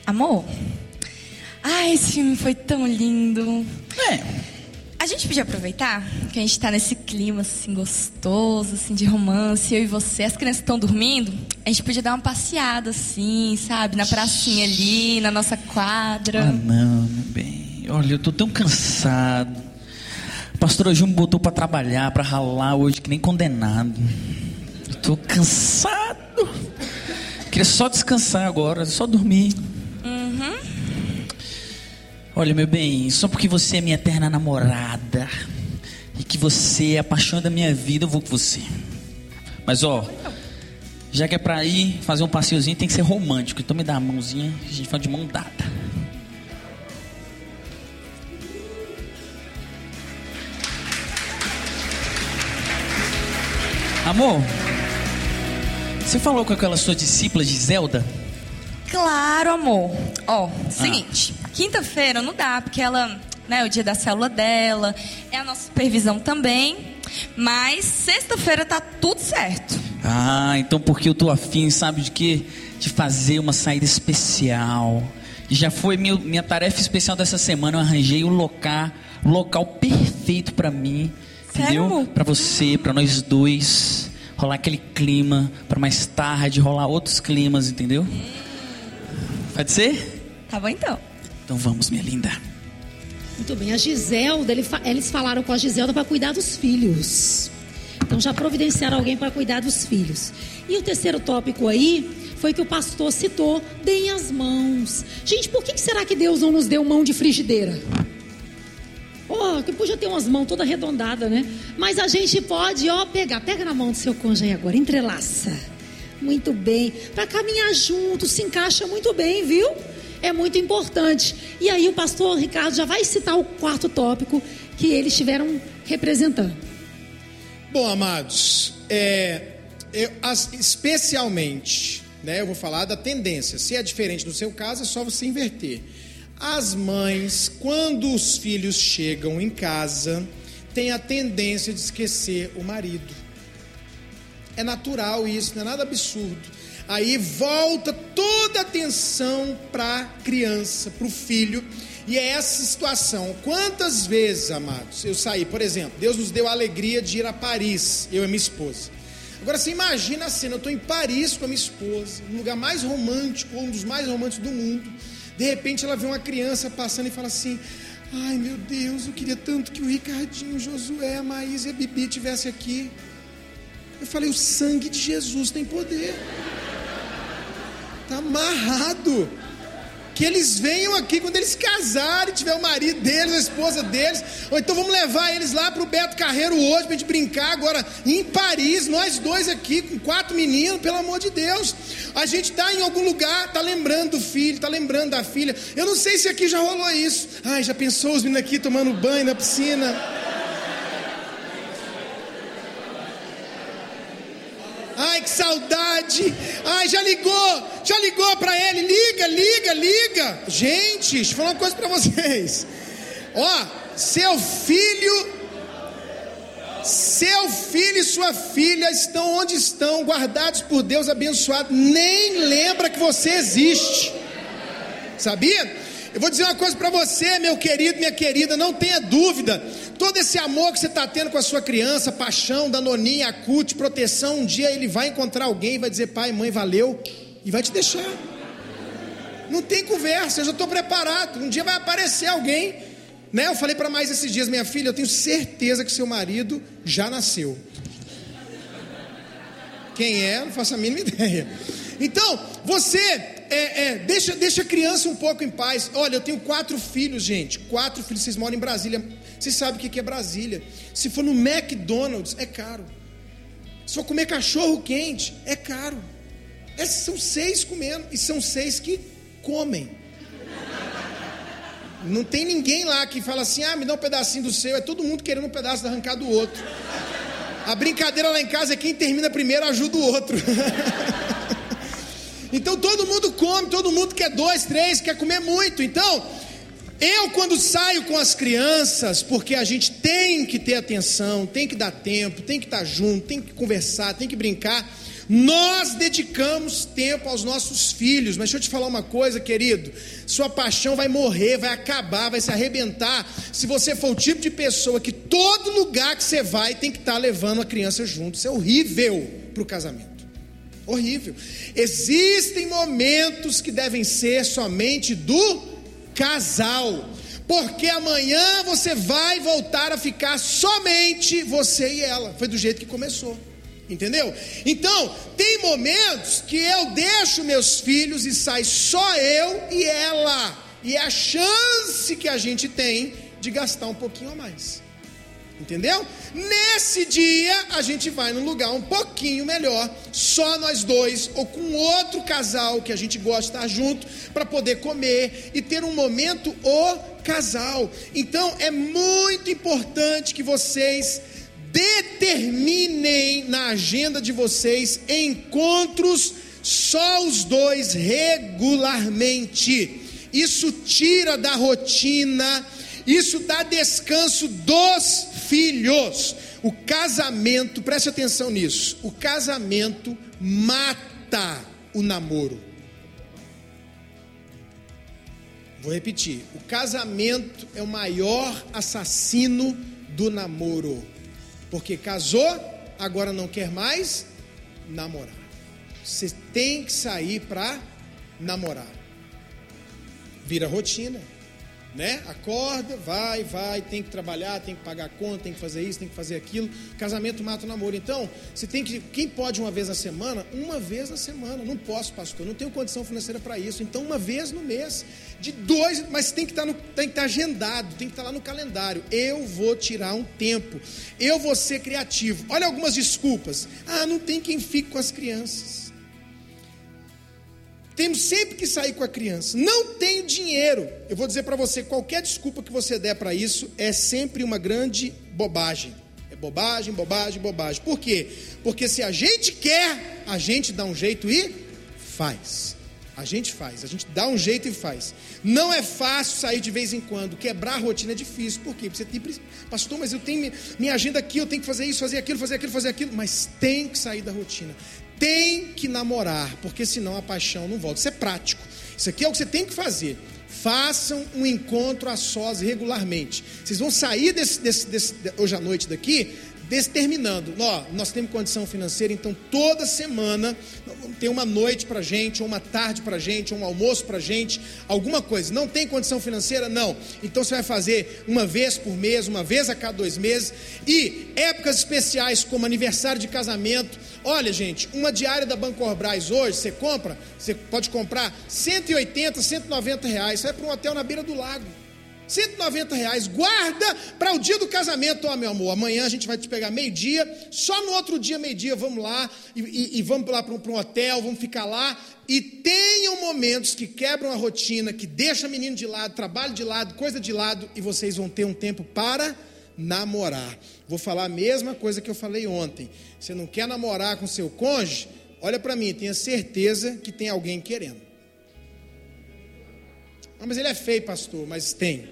Amor, ai, esse filme foi tão lindo. É. A gente podia aproveitar que a gente tá nesse clima, assim, gostoso, assim, de romance, eu e você, as crianças estão dormindo, a gente podia dar uma passeada, assim, sabe, na pracinha ali, na nossa quadra. Ah, não, meu bem. Olha, eu tô tão cansado. A pastora Ju me botou pra trabalhar, pra ralar hoje, que nem condenado. Eu tô cansado. Queria só descansar agora, só dormir. Uhum. Olha, meu bem, só porque você é minha eterna namorada e que você é a paixão da minha vida, eu vou com você. Mas, ó, já que é pra ir fazer um passeiozinho, tem que ser romântico. Então me dá a mãozinha, a gente vai de mão dada. Amor, você falou com aquela sua discípula Giselda? Claro, amor. Ó, seguinte, ah. quinta-feira não dá, porque ela, né, é o dia da célula dela, é a nossa supervisão também, mas sexta-feira tá tudo certo. Ah, então porque eu tô afim, sabe de quê? De fazer uma saída especial. E já foi meu, minha tarefa especial dessa semana, eu arranjei o local, o local perfeito pra mim, Sério, entendeu? Pra você, pra nós dois, rolar aquele clima, pra mais tarde rolar outros climas, entendeu? Pode ser? Tá bom então. Então vamos, minha linda. Muito bem, a Giselda, eles falaram com a Giselda para cuidar dos filhos. Então já providenciaram alguém para cuidar dos filhos. E o terceiro tópico aí foi que o pastor citou: deem as mãos. Gente, por que será que Deus não nos deu mão de frigideira? Oh, que podia ter umas mãos toda arredondada, né? Mas a gente pode, ó, pegar, pega na mão do seu cônjuge agora, entrelaça. Muito bem, para caminhar junto, se encaixa muito bem, viu? É muito importante. E aí o pastor Ricardo já vai citar o quarto tópico que eles estiveram representando. Bom, amados, é, eu, as, especialmente, né, eu vou falar da tendência. Se é diferente no seu caso, é só você inverter. As mães, quando os filhos chegam em casa, têm a tendência de esquecer o marido. É natural isso, não é nada absurdo. Aí volta toda a atenção para a criança, para o filho. E é essa situação. Quantas vezes, amados, eu saí, por exemplo, Deus nos deu a alegria de ir a Paris, eu e minha esposa. Agora você imagina a cena, eu estou em Paris com a minha esposa, no lugar mais romântico, um dos mais românticos do mundo. De repente ela vê uma criança passando e fala assim: ai meu Deus, eu queria tanto que o Ricardinho, o Josué, a Maísa e a Bibi estivessem aqui. Eu falei: o sangue de Jesus tem poder. Está amarrado. Que eles venham aqui quando eles casarem, tiver o marido deles, a esposa deles. Ou então vamos levar eles lá para o Beto Carreiro hoje, para a gente brincar agora em Paris, nós dois aqui com quatro meninos, pelo amor de Deus. A gente está em algum lugar, está lembrando do filho, está lembrando da filha. Eu não sei se aqui já rolou isso. Ai, já pensou os meninos aqui tomando banho na piscina? Ai, que saudade. Ai, já ligou, já ligou para ele. Liga, liga, liga. Gente, deixa eu falar uma coisa para vocês. Ó, seu filho, seu filho e sua filha estão onde estão, guardados por Deus, abençoados. Nem lembra que você existe. Sabia? Eu vou dizer uma coisa para você, meu querido, minha querida, não tenha dúvida. Todo esse amor que você está tendo com a sua criança, paixão, danoninha, acute, proteção, um dia ele vai encontrar alguém e vai dizer: pai, mãe, valeu, e vai te deixar. Não tem conversa, eu já estou preparado. Um dia vai aparecer alguém, né? Eu falei para mais esses dias: minha filha, eu tenho certeza que seu marido já nasceu. Quem é? Não faço a mínima ideia. Então, você é, é, deixa, deixa a criança um pouco em paz. Olha, eu tenho quatro filhos, gente. Quatro filhos, vocês moram em Brasília. Vocês sabem o que é Brasília. Se for no McDonald's, é caro. Se for comer cachorro quente, é caro. Esses são seis comendo, e são seis que comem. Não tem ninguém lá que fala assim: ah, me dá um pedacinho do seu. É todo mundo querendo um pedaço de arrancar do outro. A brincadeira lá em casa é quem termina primeiro ajuda o outro. Então todo mundo come, todo mundo quer dois, três, quer comer muito. Então, eu quando saio com as crianças, porque a gente tem que ter atenção, tem que dar tempo, tem que estar junto, tem que conversar, tem que brincar. Nós dedicamos tempo aos nossos filhos, mas deixa eu te falar uma coisa, querido, sua paixão vai morrer, vai acabar, vai se arrebentar, se você for o tipo de pessoa que todo lugar que você vai tem que estar levando a criança junto. Isso é horrível para o casamento, horrível. Existem momentos que devem ser somente do casal, porque amanhã você vai voltar a ficar somente você e ela, foi do jeito que começou. Entendeu? Então, tem momentos que eu deixo meus filhos e sai só eu e ela. E é a chance que a gente tem de gastar um pouquinho a mais. Entendeu? Nesse dia, a gente vai num lugar um pouquinho melhor, só nós dois, ou com outro casal que a gente gosta de estar junto, para poder comer e ter um momento o casal. Então, é muito importante que vocês determinem na agenda de vocês encontros só os dois regularmente. Isso tira da rotina, isso dá descanso dos filhos. O casamento, preste atenção nisso, o casamento mata o namoro. Vou repetir, o casamento é o maior assassino do namoro. Porque casou, agora não quer mais namorar. Você tem que sair para namorar. Vira rotina, né? Acorda, vai, vai, tem que trabalhar, tem que pagar a conta, tem que fazer isso, tem que fazer aquilo. Casamento mata o namoro. Então, você tem que, quem pode uma vez na semana? Uma vez na semana. Não posso, pastor, não tenho condição financeira para isso. Então, uma vez no mês, de dois, mas tem que estar no, tem que estar agendado, tem que estar lá no calendário. Eu vou tirar um tempo, eu vou ser criativo. Olha algumas desculpas. Ah, não tem quem fique com as crianças. Temos sempre que sair com a criança. Não tenho dinheiro. Eu vou dizer para você, qualquer desculpa que você der para isso é sempre uma grande bobagem. É bobagem, bobagem, bobagem. Por quê? Porque se a gente quer, a gente dá um jeito e faz. A gente faz, a gente dá um jeito e faz. Não é fácil sair de vez em quando. Quebrar a rotina é difícil. Por quê? Porque você tem, pastor, mas eu tenho minha agenda aqui, eu tenho que fazer isso, fazer aquilo, fazer aquilo, fazer aquilo. Mas tem que sair da rotina. Tem que namorar, porque senão a paixão não volta. Isso é prático. Isso aqui é o que você tem que fazer. Façam um encontro a sós regularmente. Vocês vão sair desse, desse, desse, hoje à noite daqui, determinando, ó, nós temos condição financeira, então toda semana vamos ter uma noite pra gente, ou uma tarde pra gente, ou um almoço pra gente, alguma coisa. Não tem condição financeira? Não. Então você vai fazer uma vez por mês, uma vez a cada dois meses, e épocas especiais como aniversário de casamento. Olha, gente, uma diária da Bancorbras hoje, você compra, você pode comprar cento e oitenta, cento e noventa reais, você vai para um hotel na beira do lago. cento e noventa reais, guarda para o dia do casamento. Ó, meu amor, amanhã a gente vai te pegar meio-dia, só no outro dia, meio-dia, vamos lá, e, e, e vamos lá para um, para um hotel, vamos ficar lá, e tenham momentos que quebram a rotina, que deixam o menino de lado, trabalho de lado, coisa de lado, e vocês vão ter um tempo para namorar. Vou falar a mesma coisa que eu falei ontem. Você não quer namorar com seu cônjuge? Olha para mim, tenha certeza que tem alguém querendo. Ah, mas ele é feio, pastor, mas tem.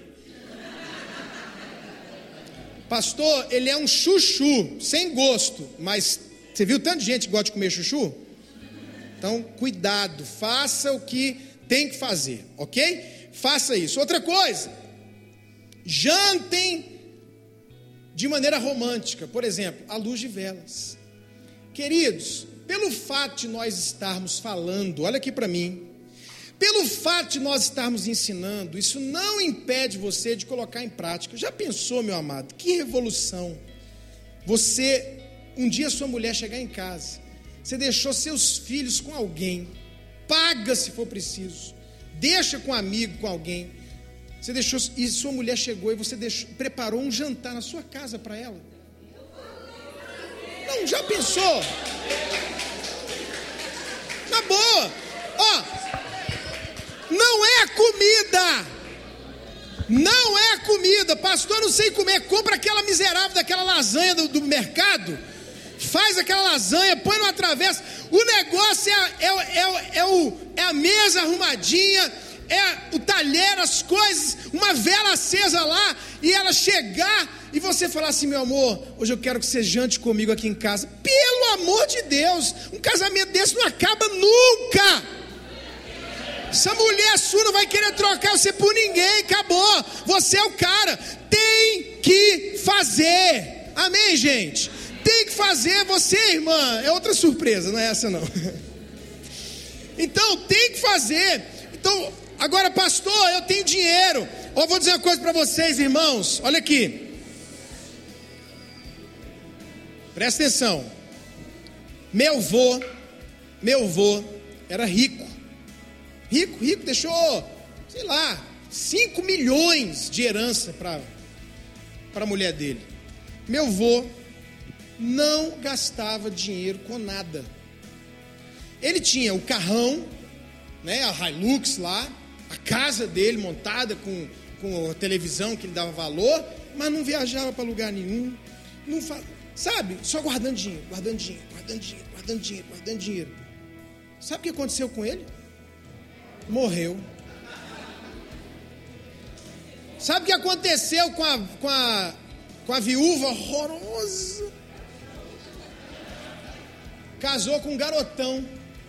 Pastor, ele é um chuchu, sem gosto, mas você viu tanto de gente que gosta de comer chuchu? Então, cuidado, faça o que tem que fazer, ok? Faça isso. Outra coisa, jantem de maneira romântica, por exemplo, à luz de velas. Queridos, pelo fato de nós estarmos falando, olha aqui para mim, pelo fato de nós estarmos ensinando, isso não impede você de colocar em prática. Já pensou, meu amado, que revolução? Você, um dia sua mulher chegar em casa, você deixou seus filhos com alguém, paga se for preciso, deixa com um amigo, com alguém, você deixou, e sua mulher chegou e você deixou, preparou um jantar na sua casa para ela. Não, já pensou? Na boa, ó, não é comida, não é comida, pastor, não sei comer, compra aquela miserável daquela lasanha do, do mercado, faz aquela lasanha, põe numa travessa, o negócio é, é, é, é, o, é a mesa arrumadinha, é o talher, as coisas, uma vela acesa lá, e ela chegar, e você falar assim, meu amor, hoje eu quero que você jante comigo aqui em casa, pelo amor de Deus, um casamento desse não acaba nunca. Essa mulher sua não vai querer trocar você por ninguém, acabou. Você é o cara. Tem que fazer. Amém, gente? Tem que fazer. Você, irmã, é outra surpresa, não é essa não. Então, tem que fazer. Então, agora, pastor, eu tenho dinheiro. Ó, vou dizer uma coisa para vocês, irmãos. Olha aqui. Presta atenção. Meu avô, meu avô era rico. Rico, rico, deixou, sei lá, cinco milhões de herança para para a mulher dele. Meu avô não gastava dinheiro com nada. Ele tinha o carrão, né, a Hilux lá, a casa dele montada com, com a televisão que ele dava valor, mas não viajava para lugar nenhum, não fa... sabe, só guardando dinheiro, guardando dinheiro, guardando dinheiro, guardando dinheiro, guardando dinheiro. Sabe o que aconteceu com ele? Morreu. Sabe o que aconteceu com a, com a, com a viúva horrorosa? Casou com um garotão.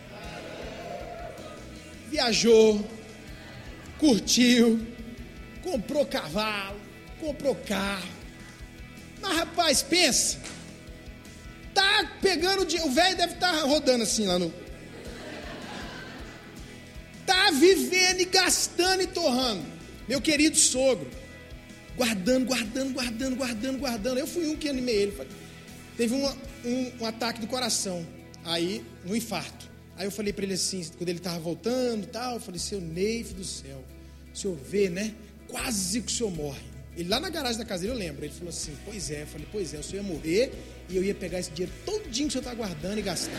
Viajou, curtiu, comprou cavalo, comprou carro. Mas rapaz, pensa, tá pegando dinheiro, o velho deve estar rodando assim lá no... Tá vivendo e gastando e torrando. Meu querido sogro, guardando, guardando, guardando, guardando, guardando. Eu fui um que animei ele. Teve um, um, um ataque do coração, aí um infarto. Aí eu falei para ele assim, quando ele estava voltando e tal, eu falei, seu Neif do céu, o senhor vê, né? Quase que o senhor morre. Ele lá na garagem da casa dele, eu lembro, ele falou assim, pois é, eu falei, pois é, o senhor ia morrer e eu ia pegar esse dinheiro todinho que o senhor está guardando e gastar.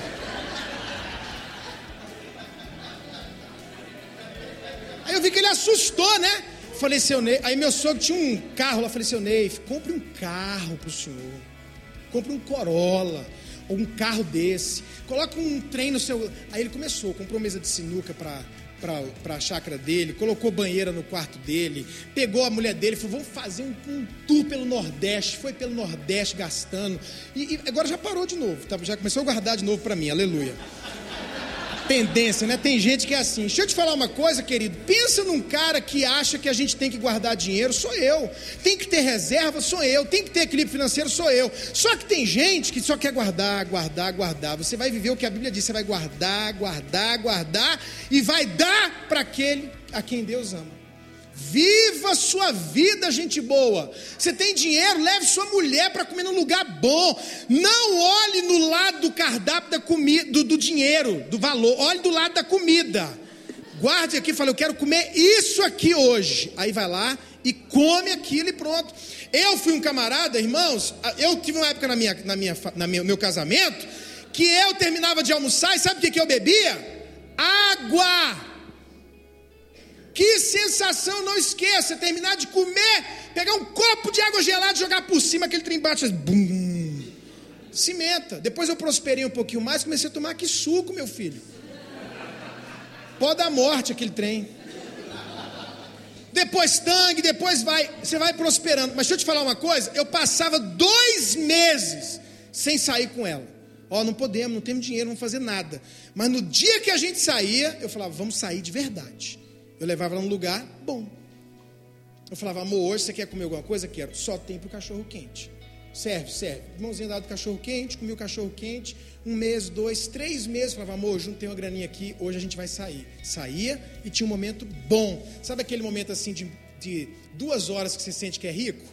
Aí eu vi que ele assustou, né? Falei, seu Neif, aí meu sogro tinha um carro lá, falei, seu Neif, compre um carro pro senhor, compre um Corolla, ou um carro desse, coloca um trem no seu... Aí ele começou, comprou mesa de sinuca para para a chácara dele, colocou banheira no quarto dele, pegou a mulher dele, falou, vamos fazer um, um tour pelo Nordeste, foi pelo Nordeste gastando, e, e agora já parou de novo, tá? Já começou a guardar de novo para mim, aleluia. Tendência, né? Tem gente que é assim. Deixa eu te falar uma coisa, querido. Pensa num cara que acha que a gente tem que guardar dinheiro, sou eu. Tem que ter reserva, sou eu. Tem que ter equilíbrio financeiro, sou eu. Só que tem gente que só quer guardar, guardar, guardar. Você vai viver o que a Bíblia diz. Você vai guardar, guardar, guardar e vai dar para aquele a quem Deus ama. Viva a sua vida, gente boa. Você tem dinheiro, leve sua mulher para comer num lugar bom. Não olhe no lado do cardápio da comida, do, do dinheiro, do valor. Olhe do lado da comida. Guarde aqui e fale, eu quero comer isso aqui hoje. Aí vai lá e come aquilo e pronto. Eu fui um camarada, irmãos. Eu tive uma época na minha, na minha, na minha, meu casamento que eu terminava de almoçar e sabe o que, que eu bebia? Água. Que sensação, não esqueça, terminar de comer, pegar um copo de água gelada e jogar por cima, aquele trem bate, faz bum, cimenta. Depois eu prosperei um pouquinho mais, comecei a tomar que suco, meu filho. Pó da morte aquele trem. Depois tangue, depois vai, você vai prosperando. Mas deixa eu te falar uma coisa, eu passava dois meses sem sair com ela. Ó, não podemos, não temos dinheiro, não vamos fazer nada. Mas no dia que a gente saía, eu falava, vamos sair de verdade. Eu levava ela num lugar bom. Eu falava, amor, hoje você quer comer alguma coisa? Quero. Só tem pro cachorro quente. Serve, serve. Irmãozinho dado cachorro quente, comi o cachorro quente. Um mês, dois, três meses. Falava, amor, hoje não tem uma graninha aqui, hoje a gente vai sair. Saía e tinha um momento bom. Sabe aquele momento assim de, de duas horas que você sente que é rico?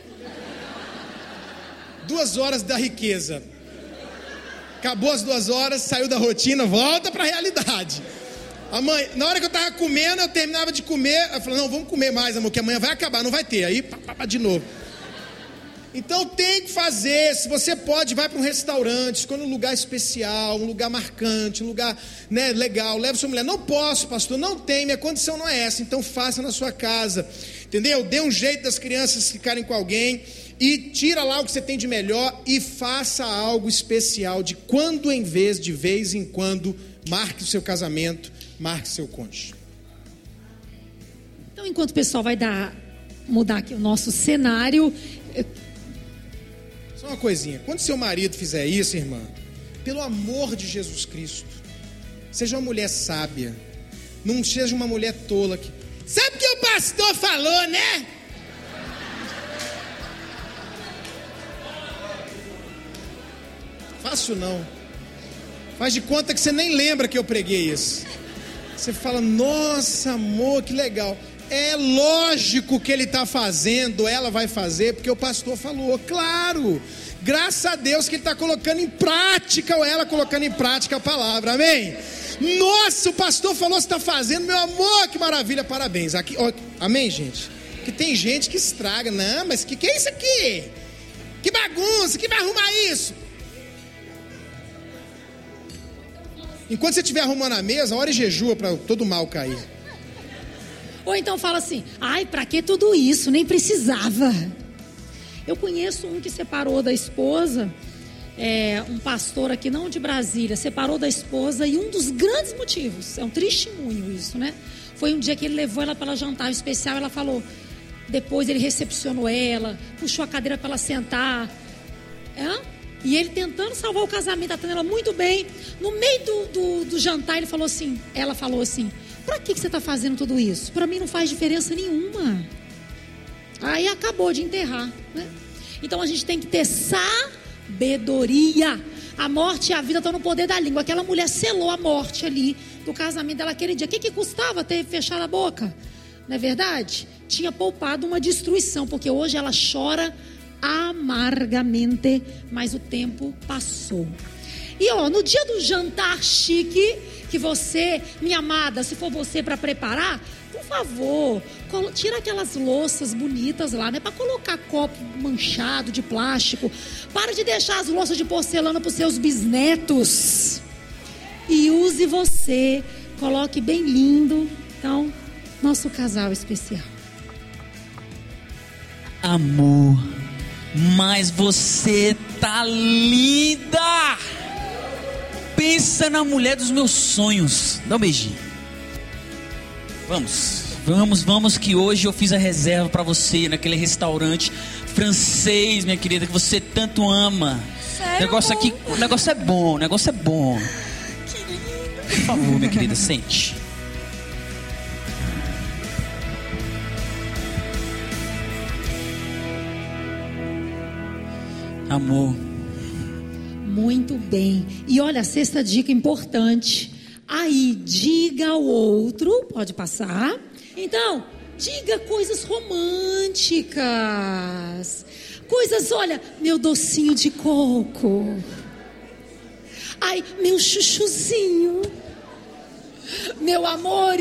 Duas horas da riqueza. Acabou as duas horas, saiu da rotina, volta para a realidade. A mãe, na hora que eu estava comendo, eu terminava de comer, eu falei, não, vamos comer mais, amor, que amanhã vai acabar, não vai ter. Aí, pá, pá, pá, de novo. Então tem que fazer, se você pode, vai para um restaurante, escolha um lugar especial, um lugar marcante, um lugar, né, legal, leve sua mulher. Não posso, pastor, não tem, minha condição não é essa, então faça na sua casa, entendeu? Dê um jeito das crianças ficarem com alguém e tira lá o que você tem de melhor e faça algo especial de quando em vez, de vez em quando, marque o seu casamento, marque seu cônjuge. Então, enquanto o pessoal vai dar, mudar aqui o nosso cenário... Só uma coisinha, quando seu marido fizer isso, irmã, pelo amor de Jesus Cristo, seja uma mulher sábia, não seja uma mulher tola. Que... Sabe o que o pastor falou, né? Fácil não. Faz de conta que você nem lembra que eu preguei isso. Você fala, nossa amor, que legal. É lógico que ele está fazendo, ela vai fazer, porque o pastor falou, claro. Graças a Deus que ele está colocando em prática, ou ela colocando em prática a palavra, amém? Nossa, o pastor falou, você está fazendo, meu amor, que maravilha, parabéns. Aqui, ó, amém, gente? Que tem gente que estraga, não, mas que que é isso aqui? Que bagunça, que vai arrumar isso? Enquanto você estiver arrumando a mesa, ora e jejua para todo mal cair. Ou então fala assim, ai, pra que tudo isso? Nem precisava. Eu conheço um que separou da esposa, é, um pastor aqui, não de Brasília, separou da esposa, e um dos grandes motivos, é um testemunho isso, né? Foi um dia que ele levou ela para jantar especial, ela falou, depois ele recepcionou ela, puxou a cadeira para ela sentar, é? E ele tentando salvar o casamento, tratando ela muito bem. No meio do, do, do jantar, ele falou assim, ela falou assim, pra que, que você está fazendo tudo isso? Para mim não faz diferença nenhuma. Aí acabou de enterrar, né? Então a gente tem que ter sabedoria. A morte e a vida estão no poder da língua. Aquela mulher selou a morte ali do casamento dela aquele dia. O que, que custava ter fechado a boca? Não é verdade? Tinha poupado uma destruição, porque hoje ela chora amargamente, mas o tempo passou. E ó, no dia do jantar chique, que você, minha amada, se for você para preparar, por favor, tira aquelas louças bonitas lá, né? Para colocar copo manchado de plástico. Para de deixar as louças de porcelana para os seus bisnetos. E use você, coloque bem lindo. Então, nosso casal especial. Amor, mas você tá linda! Pensa na mulher dos meus sonhos. Dá um beijinho. Vamos, vamos, vamos, que hoje eu fiz a reserva pra você naquele restaurante francês, minha querida, que você tanto ama. Sério, o negócio amor? aqui, o negócio é bom, o negócio é bom. Que lindo. Por favor, minha querida, sente. Amor. Muito bem. E olha, a sexta dica importante. Aí, diga ao outro, pode passar. Então, diga coisas românticas. Coisas, olha, meu docinho de coco. Ai, meu chuchuzinho. Meu amor.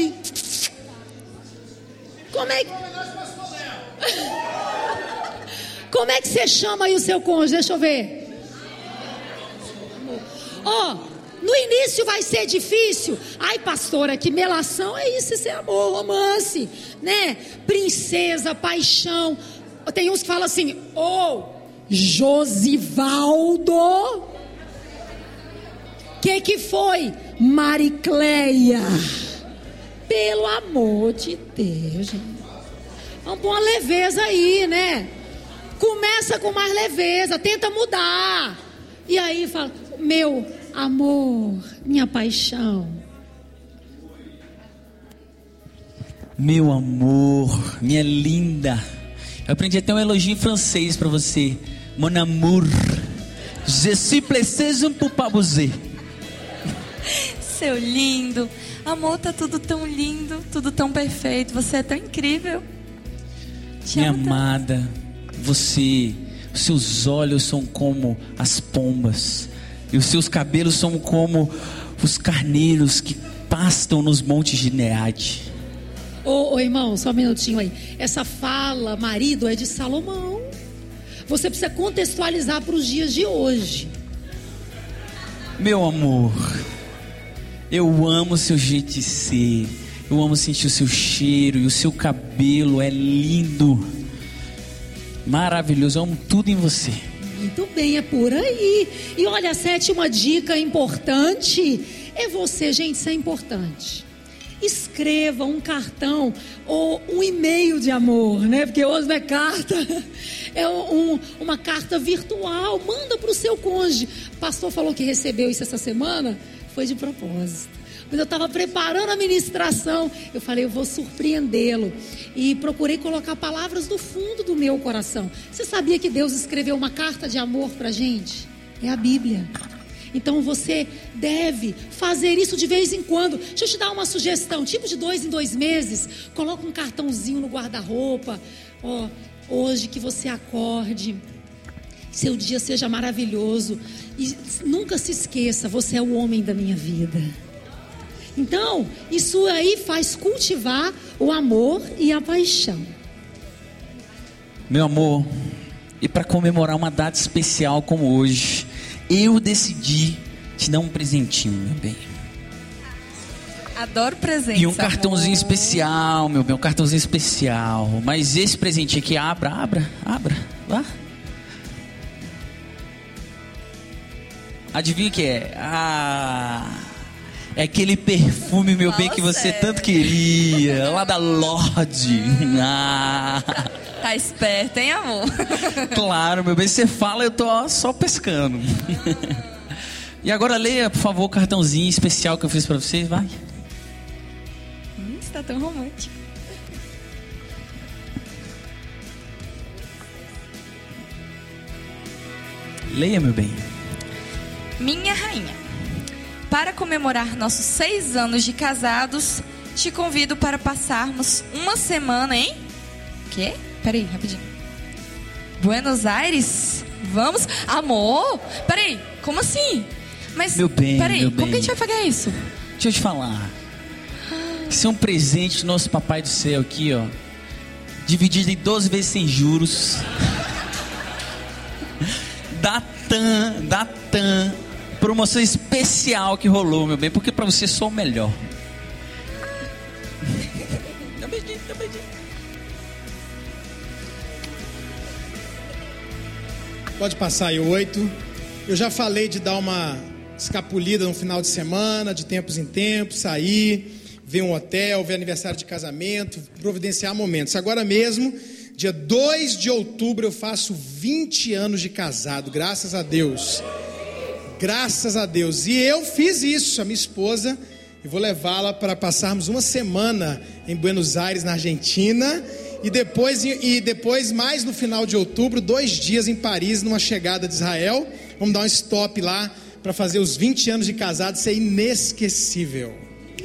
Como é que... Como é que você chama aí o seu cônjuge? Deixa eu ver. Ó, oh, no início vai ser difícil. Ai, pastora, que melação é isso? Isso é amor, romance, né? Princesa, paixão. Tem uns que falam assim, ô, oh, Josivaldo. Que que foi? Maricleia. Pelo amor de Deus, gente. Vamos pôr uma leveza aí, né? Começa com mais leveza, tenta mudar. E aí fala, meu amor, minha paixão. Meu amor, minha linda. Eu aprendi até um elogio em francês pra você. Mon amour. Je suis placé pour pas bouger. Seu lindo. Amor, tá tudo tão lindo, tudo tão perfeito. Você é tão incrível. Te Minha amo tanto. amada, você, os seus olhos são como as pombas, e os seus cabelos são como os carneiros que pastam nos montes de Gileade. Ô, ô irmão, só um minutinho aí. Essa fala, marido, é de Salomão. Você precisa contextualizar para os dias de hoje. Meu amor, eu amo o seu jeito de ser. Eu amo sentir o seu cheiro. E o seu cabelo é lindo, maravilhoso. Eu amo tudo em você. Muito bem, é por aí. E olha, a sétima dica importante é você, gente, isso é importante. escreva um cartão ou um e-mail de amor, né? Porque hoje não é carta, é um, uma carta virtual. Manda para o seu cônjuge. O pastor falou que recebeu isso essa semana, foi de propósito. Quando eu estava preparando a ministração, eu falei, eu vou surpreendê-lo. E procurei colocar palavras do fundo do meu coração. Você sabia que Deus escreveu uma carta de amor para a gente? É a Bíblia. Então você deve fazer isso de vez em quando. Deixa eu te dar uma sugestão, tipo de dois em dois meses, coloca um cartãozinho no guarda-roupa. Ó, hoje que você acorde, seu dia seja maravilhoso. E nunca se esqueça, você é o homem da minha vida. Então, isso aí faz cultivar o amor e a paixão. Meu amor, e para comemorar uma data especial como hoje, eu decidi te dar um presentinho, meu bem. Adoro presentes. E um cartãozinho amor. especial, meu bem, um cartãozinho especial. Mas esse presente aqui, abra, abra, abra, vá. Adivinha o que é? Ah... É aquele perfume, meu bem, que você tanto queria. Lá da Lorde. Ah. Tá esperto, hein, amor? Claro, meu bem. Você fala, eu tô ó, só pescando. E agora leia, por favor, o cartãozinho especial que eu fiz pra vocês. Vai. Hum, você tá tão romântico. Leia, meu bem. Minha rainha, para comemorar nossos seis anos de casados, te convido para passarmos uma semana em... Quê? Peraí, rapidinho. Buenos Aires? Vamos? Amor? Peraí, como assim? Mas, meu bem, peraí, meu como bem. que a gente vai pagar isso? Deixa eu te falar. Isso é um presente do nosso papai do céu aqui, ó. Dividido em doze vezes sem juros. Da T A M, da T A M. Promoção especial que rolou, meu bem, porque pra você sou o melhor. Dá beijinho, dá beijinho. Pode passar aí oito. Eu já falei de dar uma escapulida no final de semana, de tempos em tempos, sair, ver um hotel, ver aniversário de casamento, providenciar momentos. Agora mesmo, dia dois de outubro, eu faço vinte anos de casado, graças a Deus. Graças a Deus. E eu fiz isso, a minha esposa, e vou levá-la para passarmos uma semana em Buenos Aires, na Argentina, e depois, e depois, mais no final de outubro, dois dias em Paris, numa chegada de Israel. Vamos dar um stop lá para fazer os vinte anos de casado, isso é inesquecível.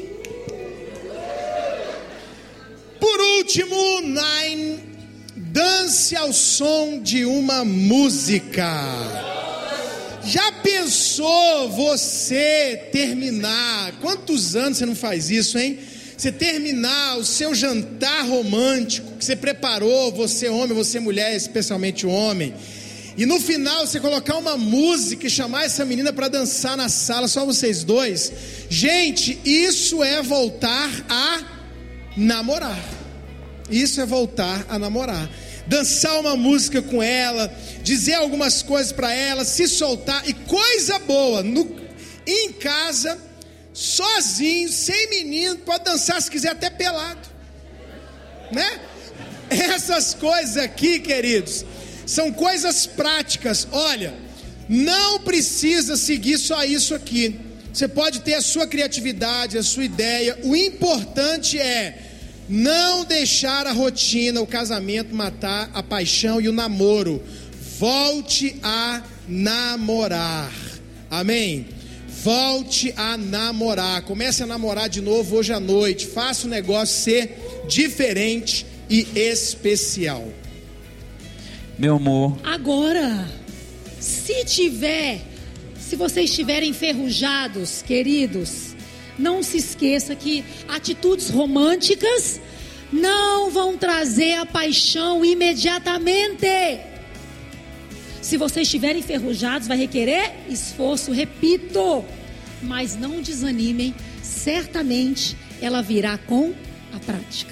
Por último, Nine, dance ao som de uma música. Já pensou você terminar? Quantos anos você não faz isso, hein? Você terminar o seu jantar romântico que você preparou, você homem, você mulher, especialmente o homem, e no final você colocar uma música e chamar essa menina para dançar na sala, só vocês dois. Gente, isso é voltar a namorar. Isso é voltar a namorar. Dançar uma música com ela, dizer algumas coisas para ela, se soltar, e coisa boa, no, em casa, sozinho, sem menino, pode dançar se quiser até pelado, né? Essas coisas aqui, queridos, são coisas práticas. Olha, não precisa seguir só isso aqui. Você pode ter a sua criatividade, a sua ideia. O importante é não deixar a rotina, o casamento matar a paixão e o namoro. Volte a namorar. Amém? Volte a namorar. Comece a namorar de novo hoje à noite. Faça o negócio ser diferente e especial. Meu amor. Agora, se tiver, se vocês estiverem enferrujados, queridos, não se esqueça que atitudes românticas não vão trazer a paixão imediatamente. Se vocês estiverem enferrujados, vai requerer esforço, repito, mas não desanimem, certamente ela virá com a prática.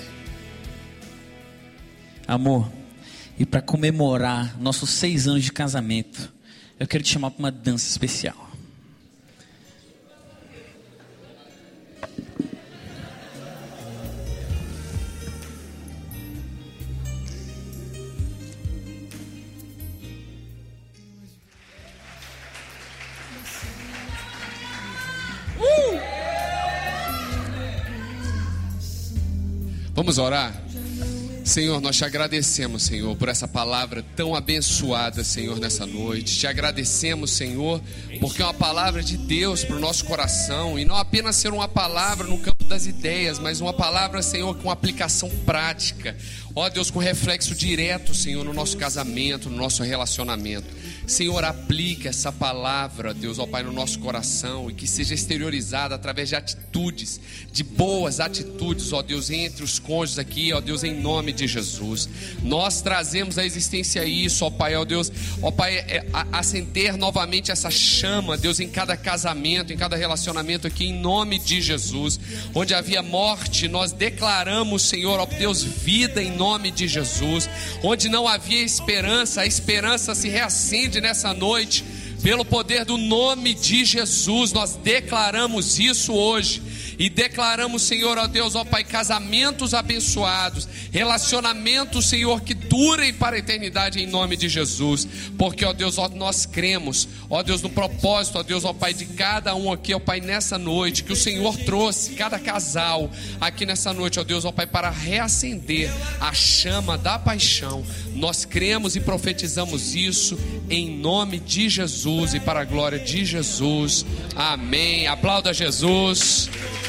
Amor, e para comemorar nossos seis anos de casamento, eu quero te chamar para uma dança especial. Vamos orar? Senhor, nós te agradecemos, Senhor, por essa palavra tão abençoada, Senhor, nessa noite. Te agradecemos, Senhor, porque é uma palavra de Deus para o nosso coração. E não apenas ser uma palavra no campo das ideias, mas uma palavra, Senhor, com aplicação prática. Ó Deus, com reflexo direto, Senhor, no nosso casamento, no nosso relacionamento. Senhor, aplica essa palavra, Deus, ó Pai, no nosso coração, e que seja exteriorizada através de atitudes, de boas atitudes, ó Deus, entre os cônjuges aqui, ó Deus, em nome de Jesus. Nós trazemos à existência isso, ó Pai, ó Deus, ó Pai, é, a, acender novamente essa chama, Deus, em cada casamento, em cada relacionamento aqui, em nome de Jesus. Onde havia morte, nós declaramos, Senhor, ó Deus, vida em nome de Jesus. Onde não havia esperança, a esperança se reacende nessa noite, pelo poder do nome de Jesus. Nós declaramos isso hoje. E declaramos, Senhor, ó Deus, ó Pai, casamentos abençoados, relacionamentos, Senhor, que durem para a eternidade em nome de Jesus. Porque, ó Deus, ó, nós cremos, ó Deus, no propósito, ó Deus, ó Pai, de cada um aqui, ó Pai, nessa noite, que o Senhor trouxe cada casal aqui nessa noite, ó Deus, ó Pai, para reacender a chama da paixão. Nós cremos e profetizamos isso em nome de Jesus e para a glória de Jesus. Amém. Aplauda Jesus.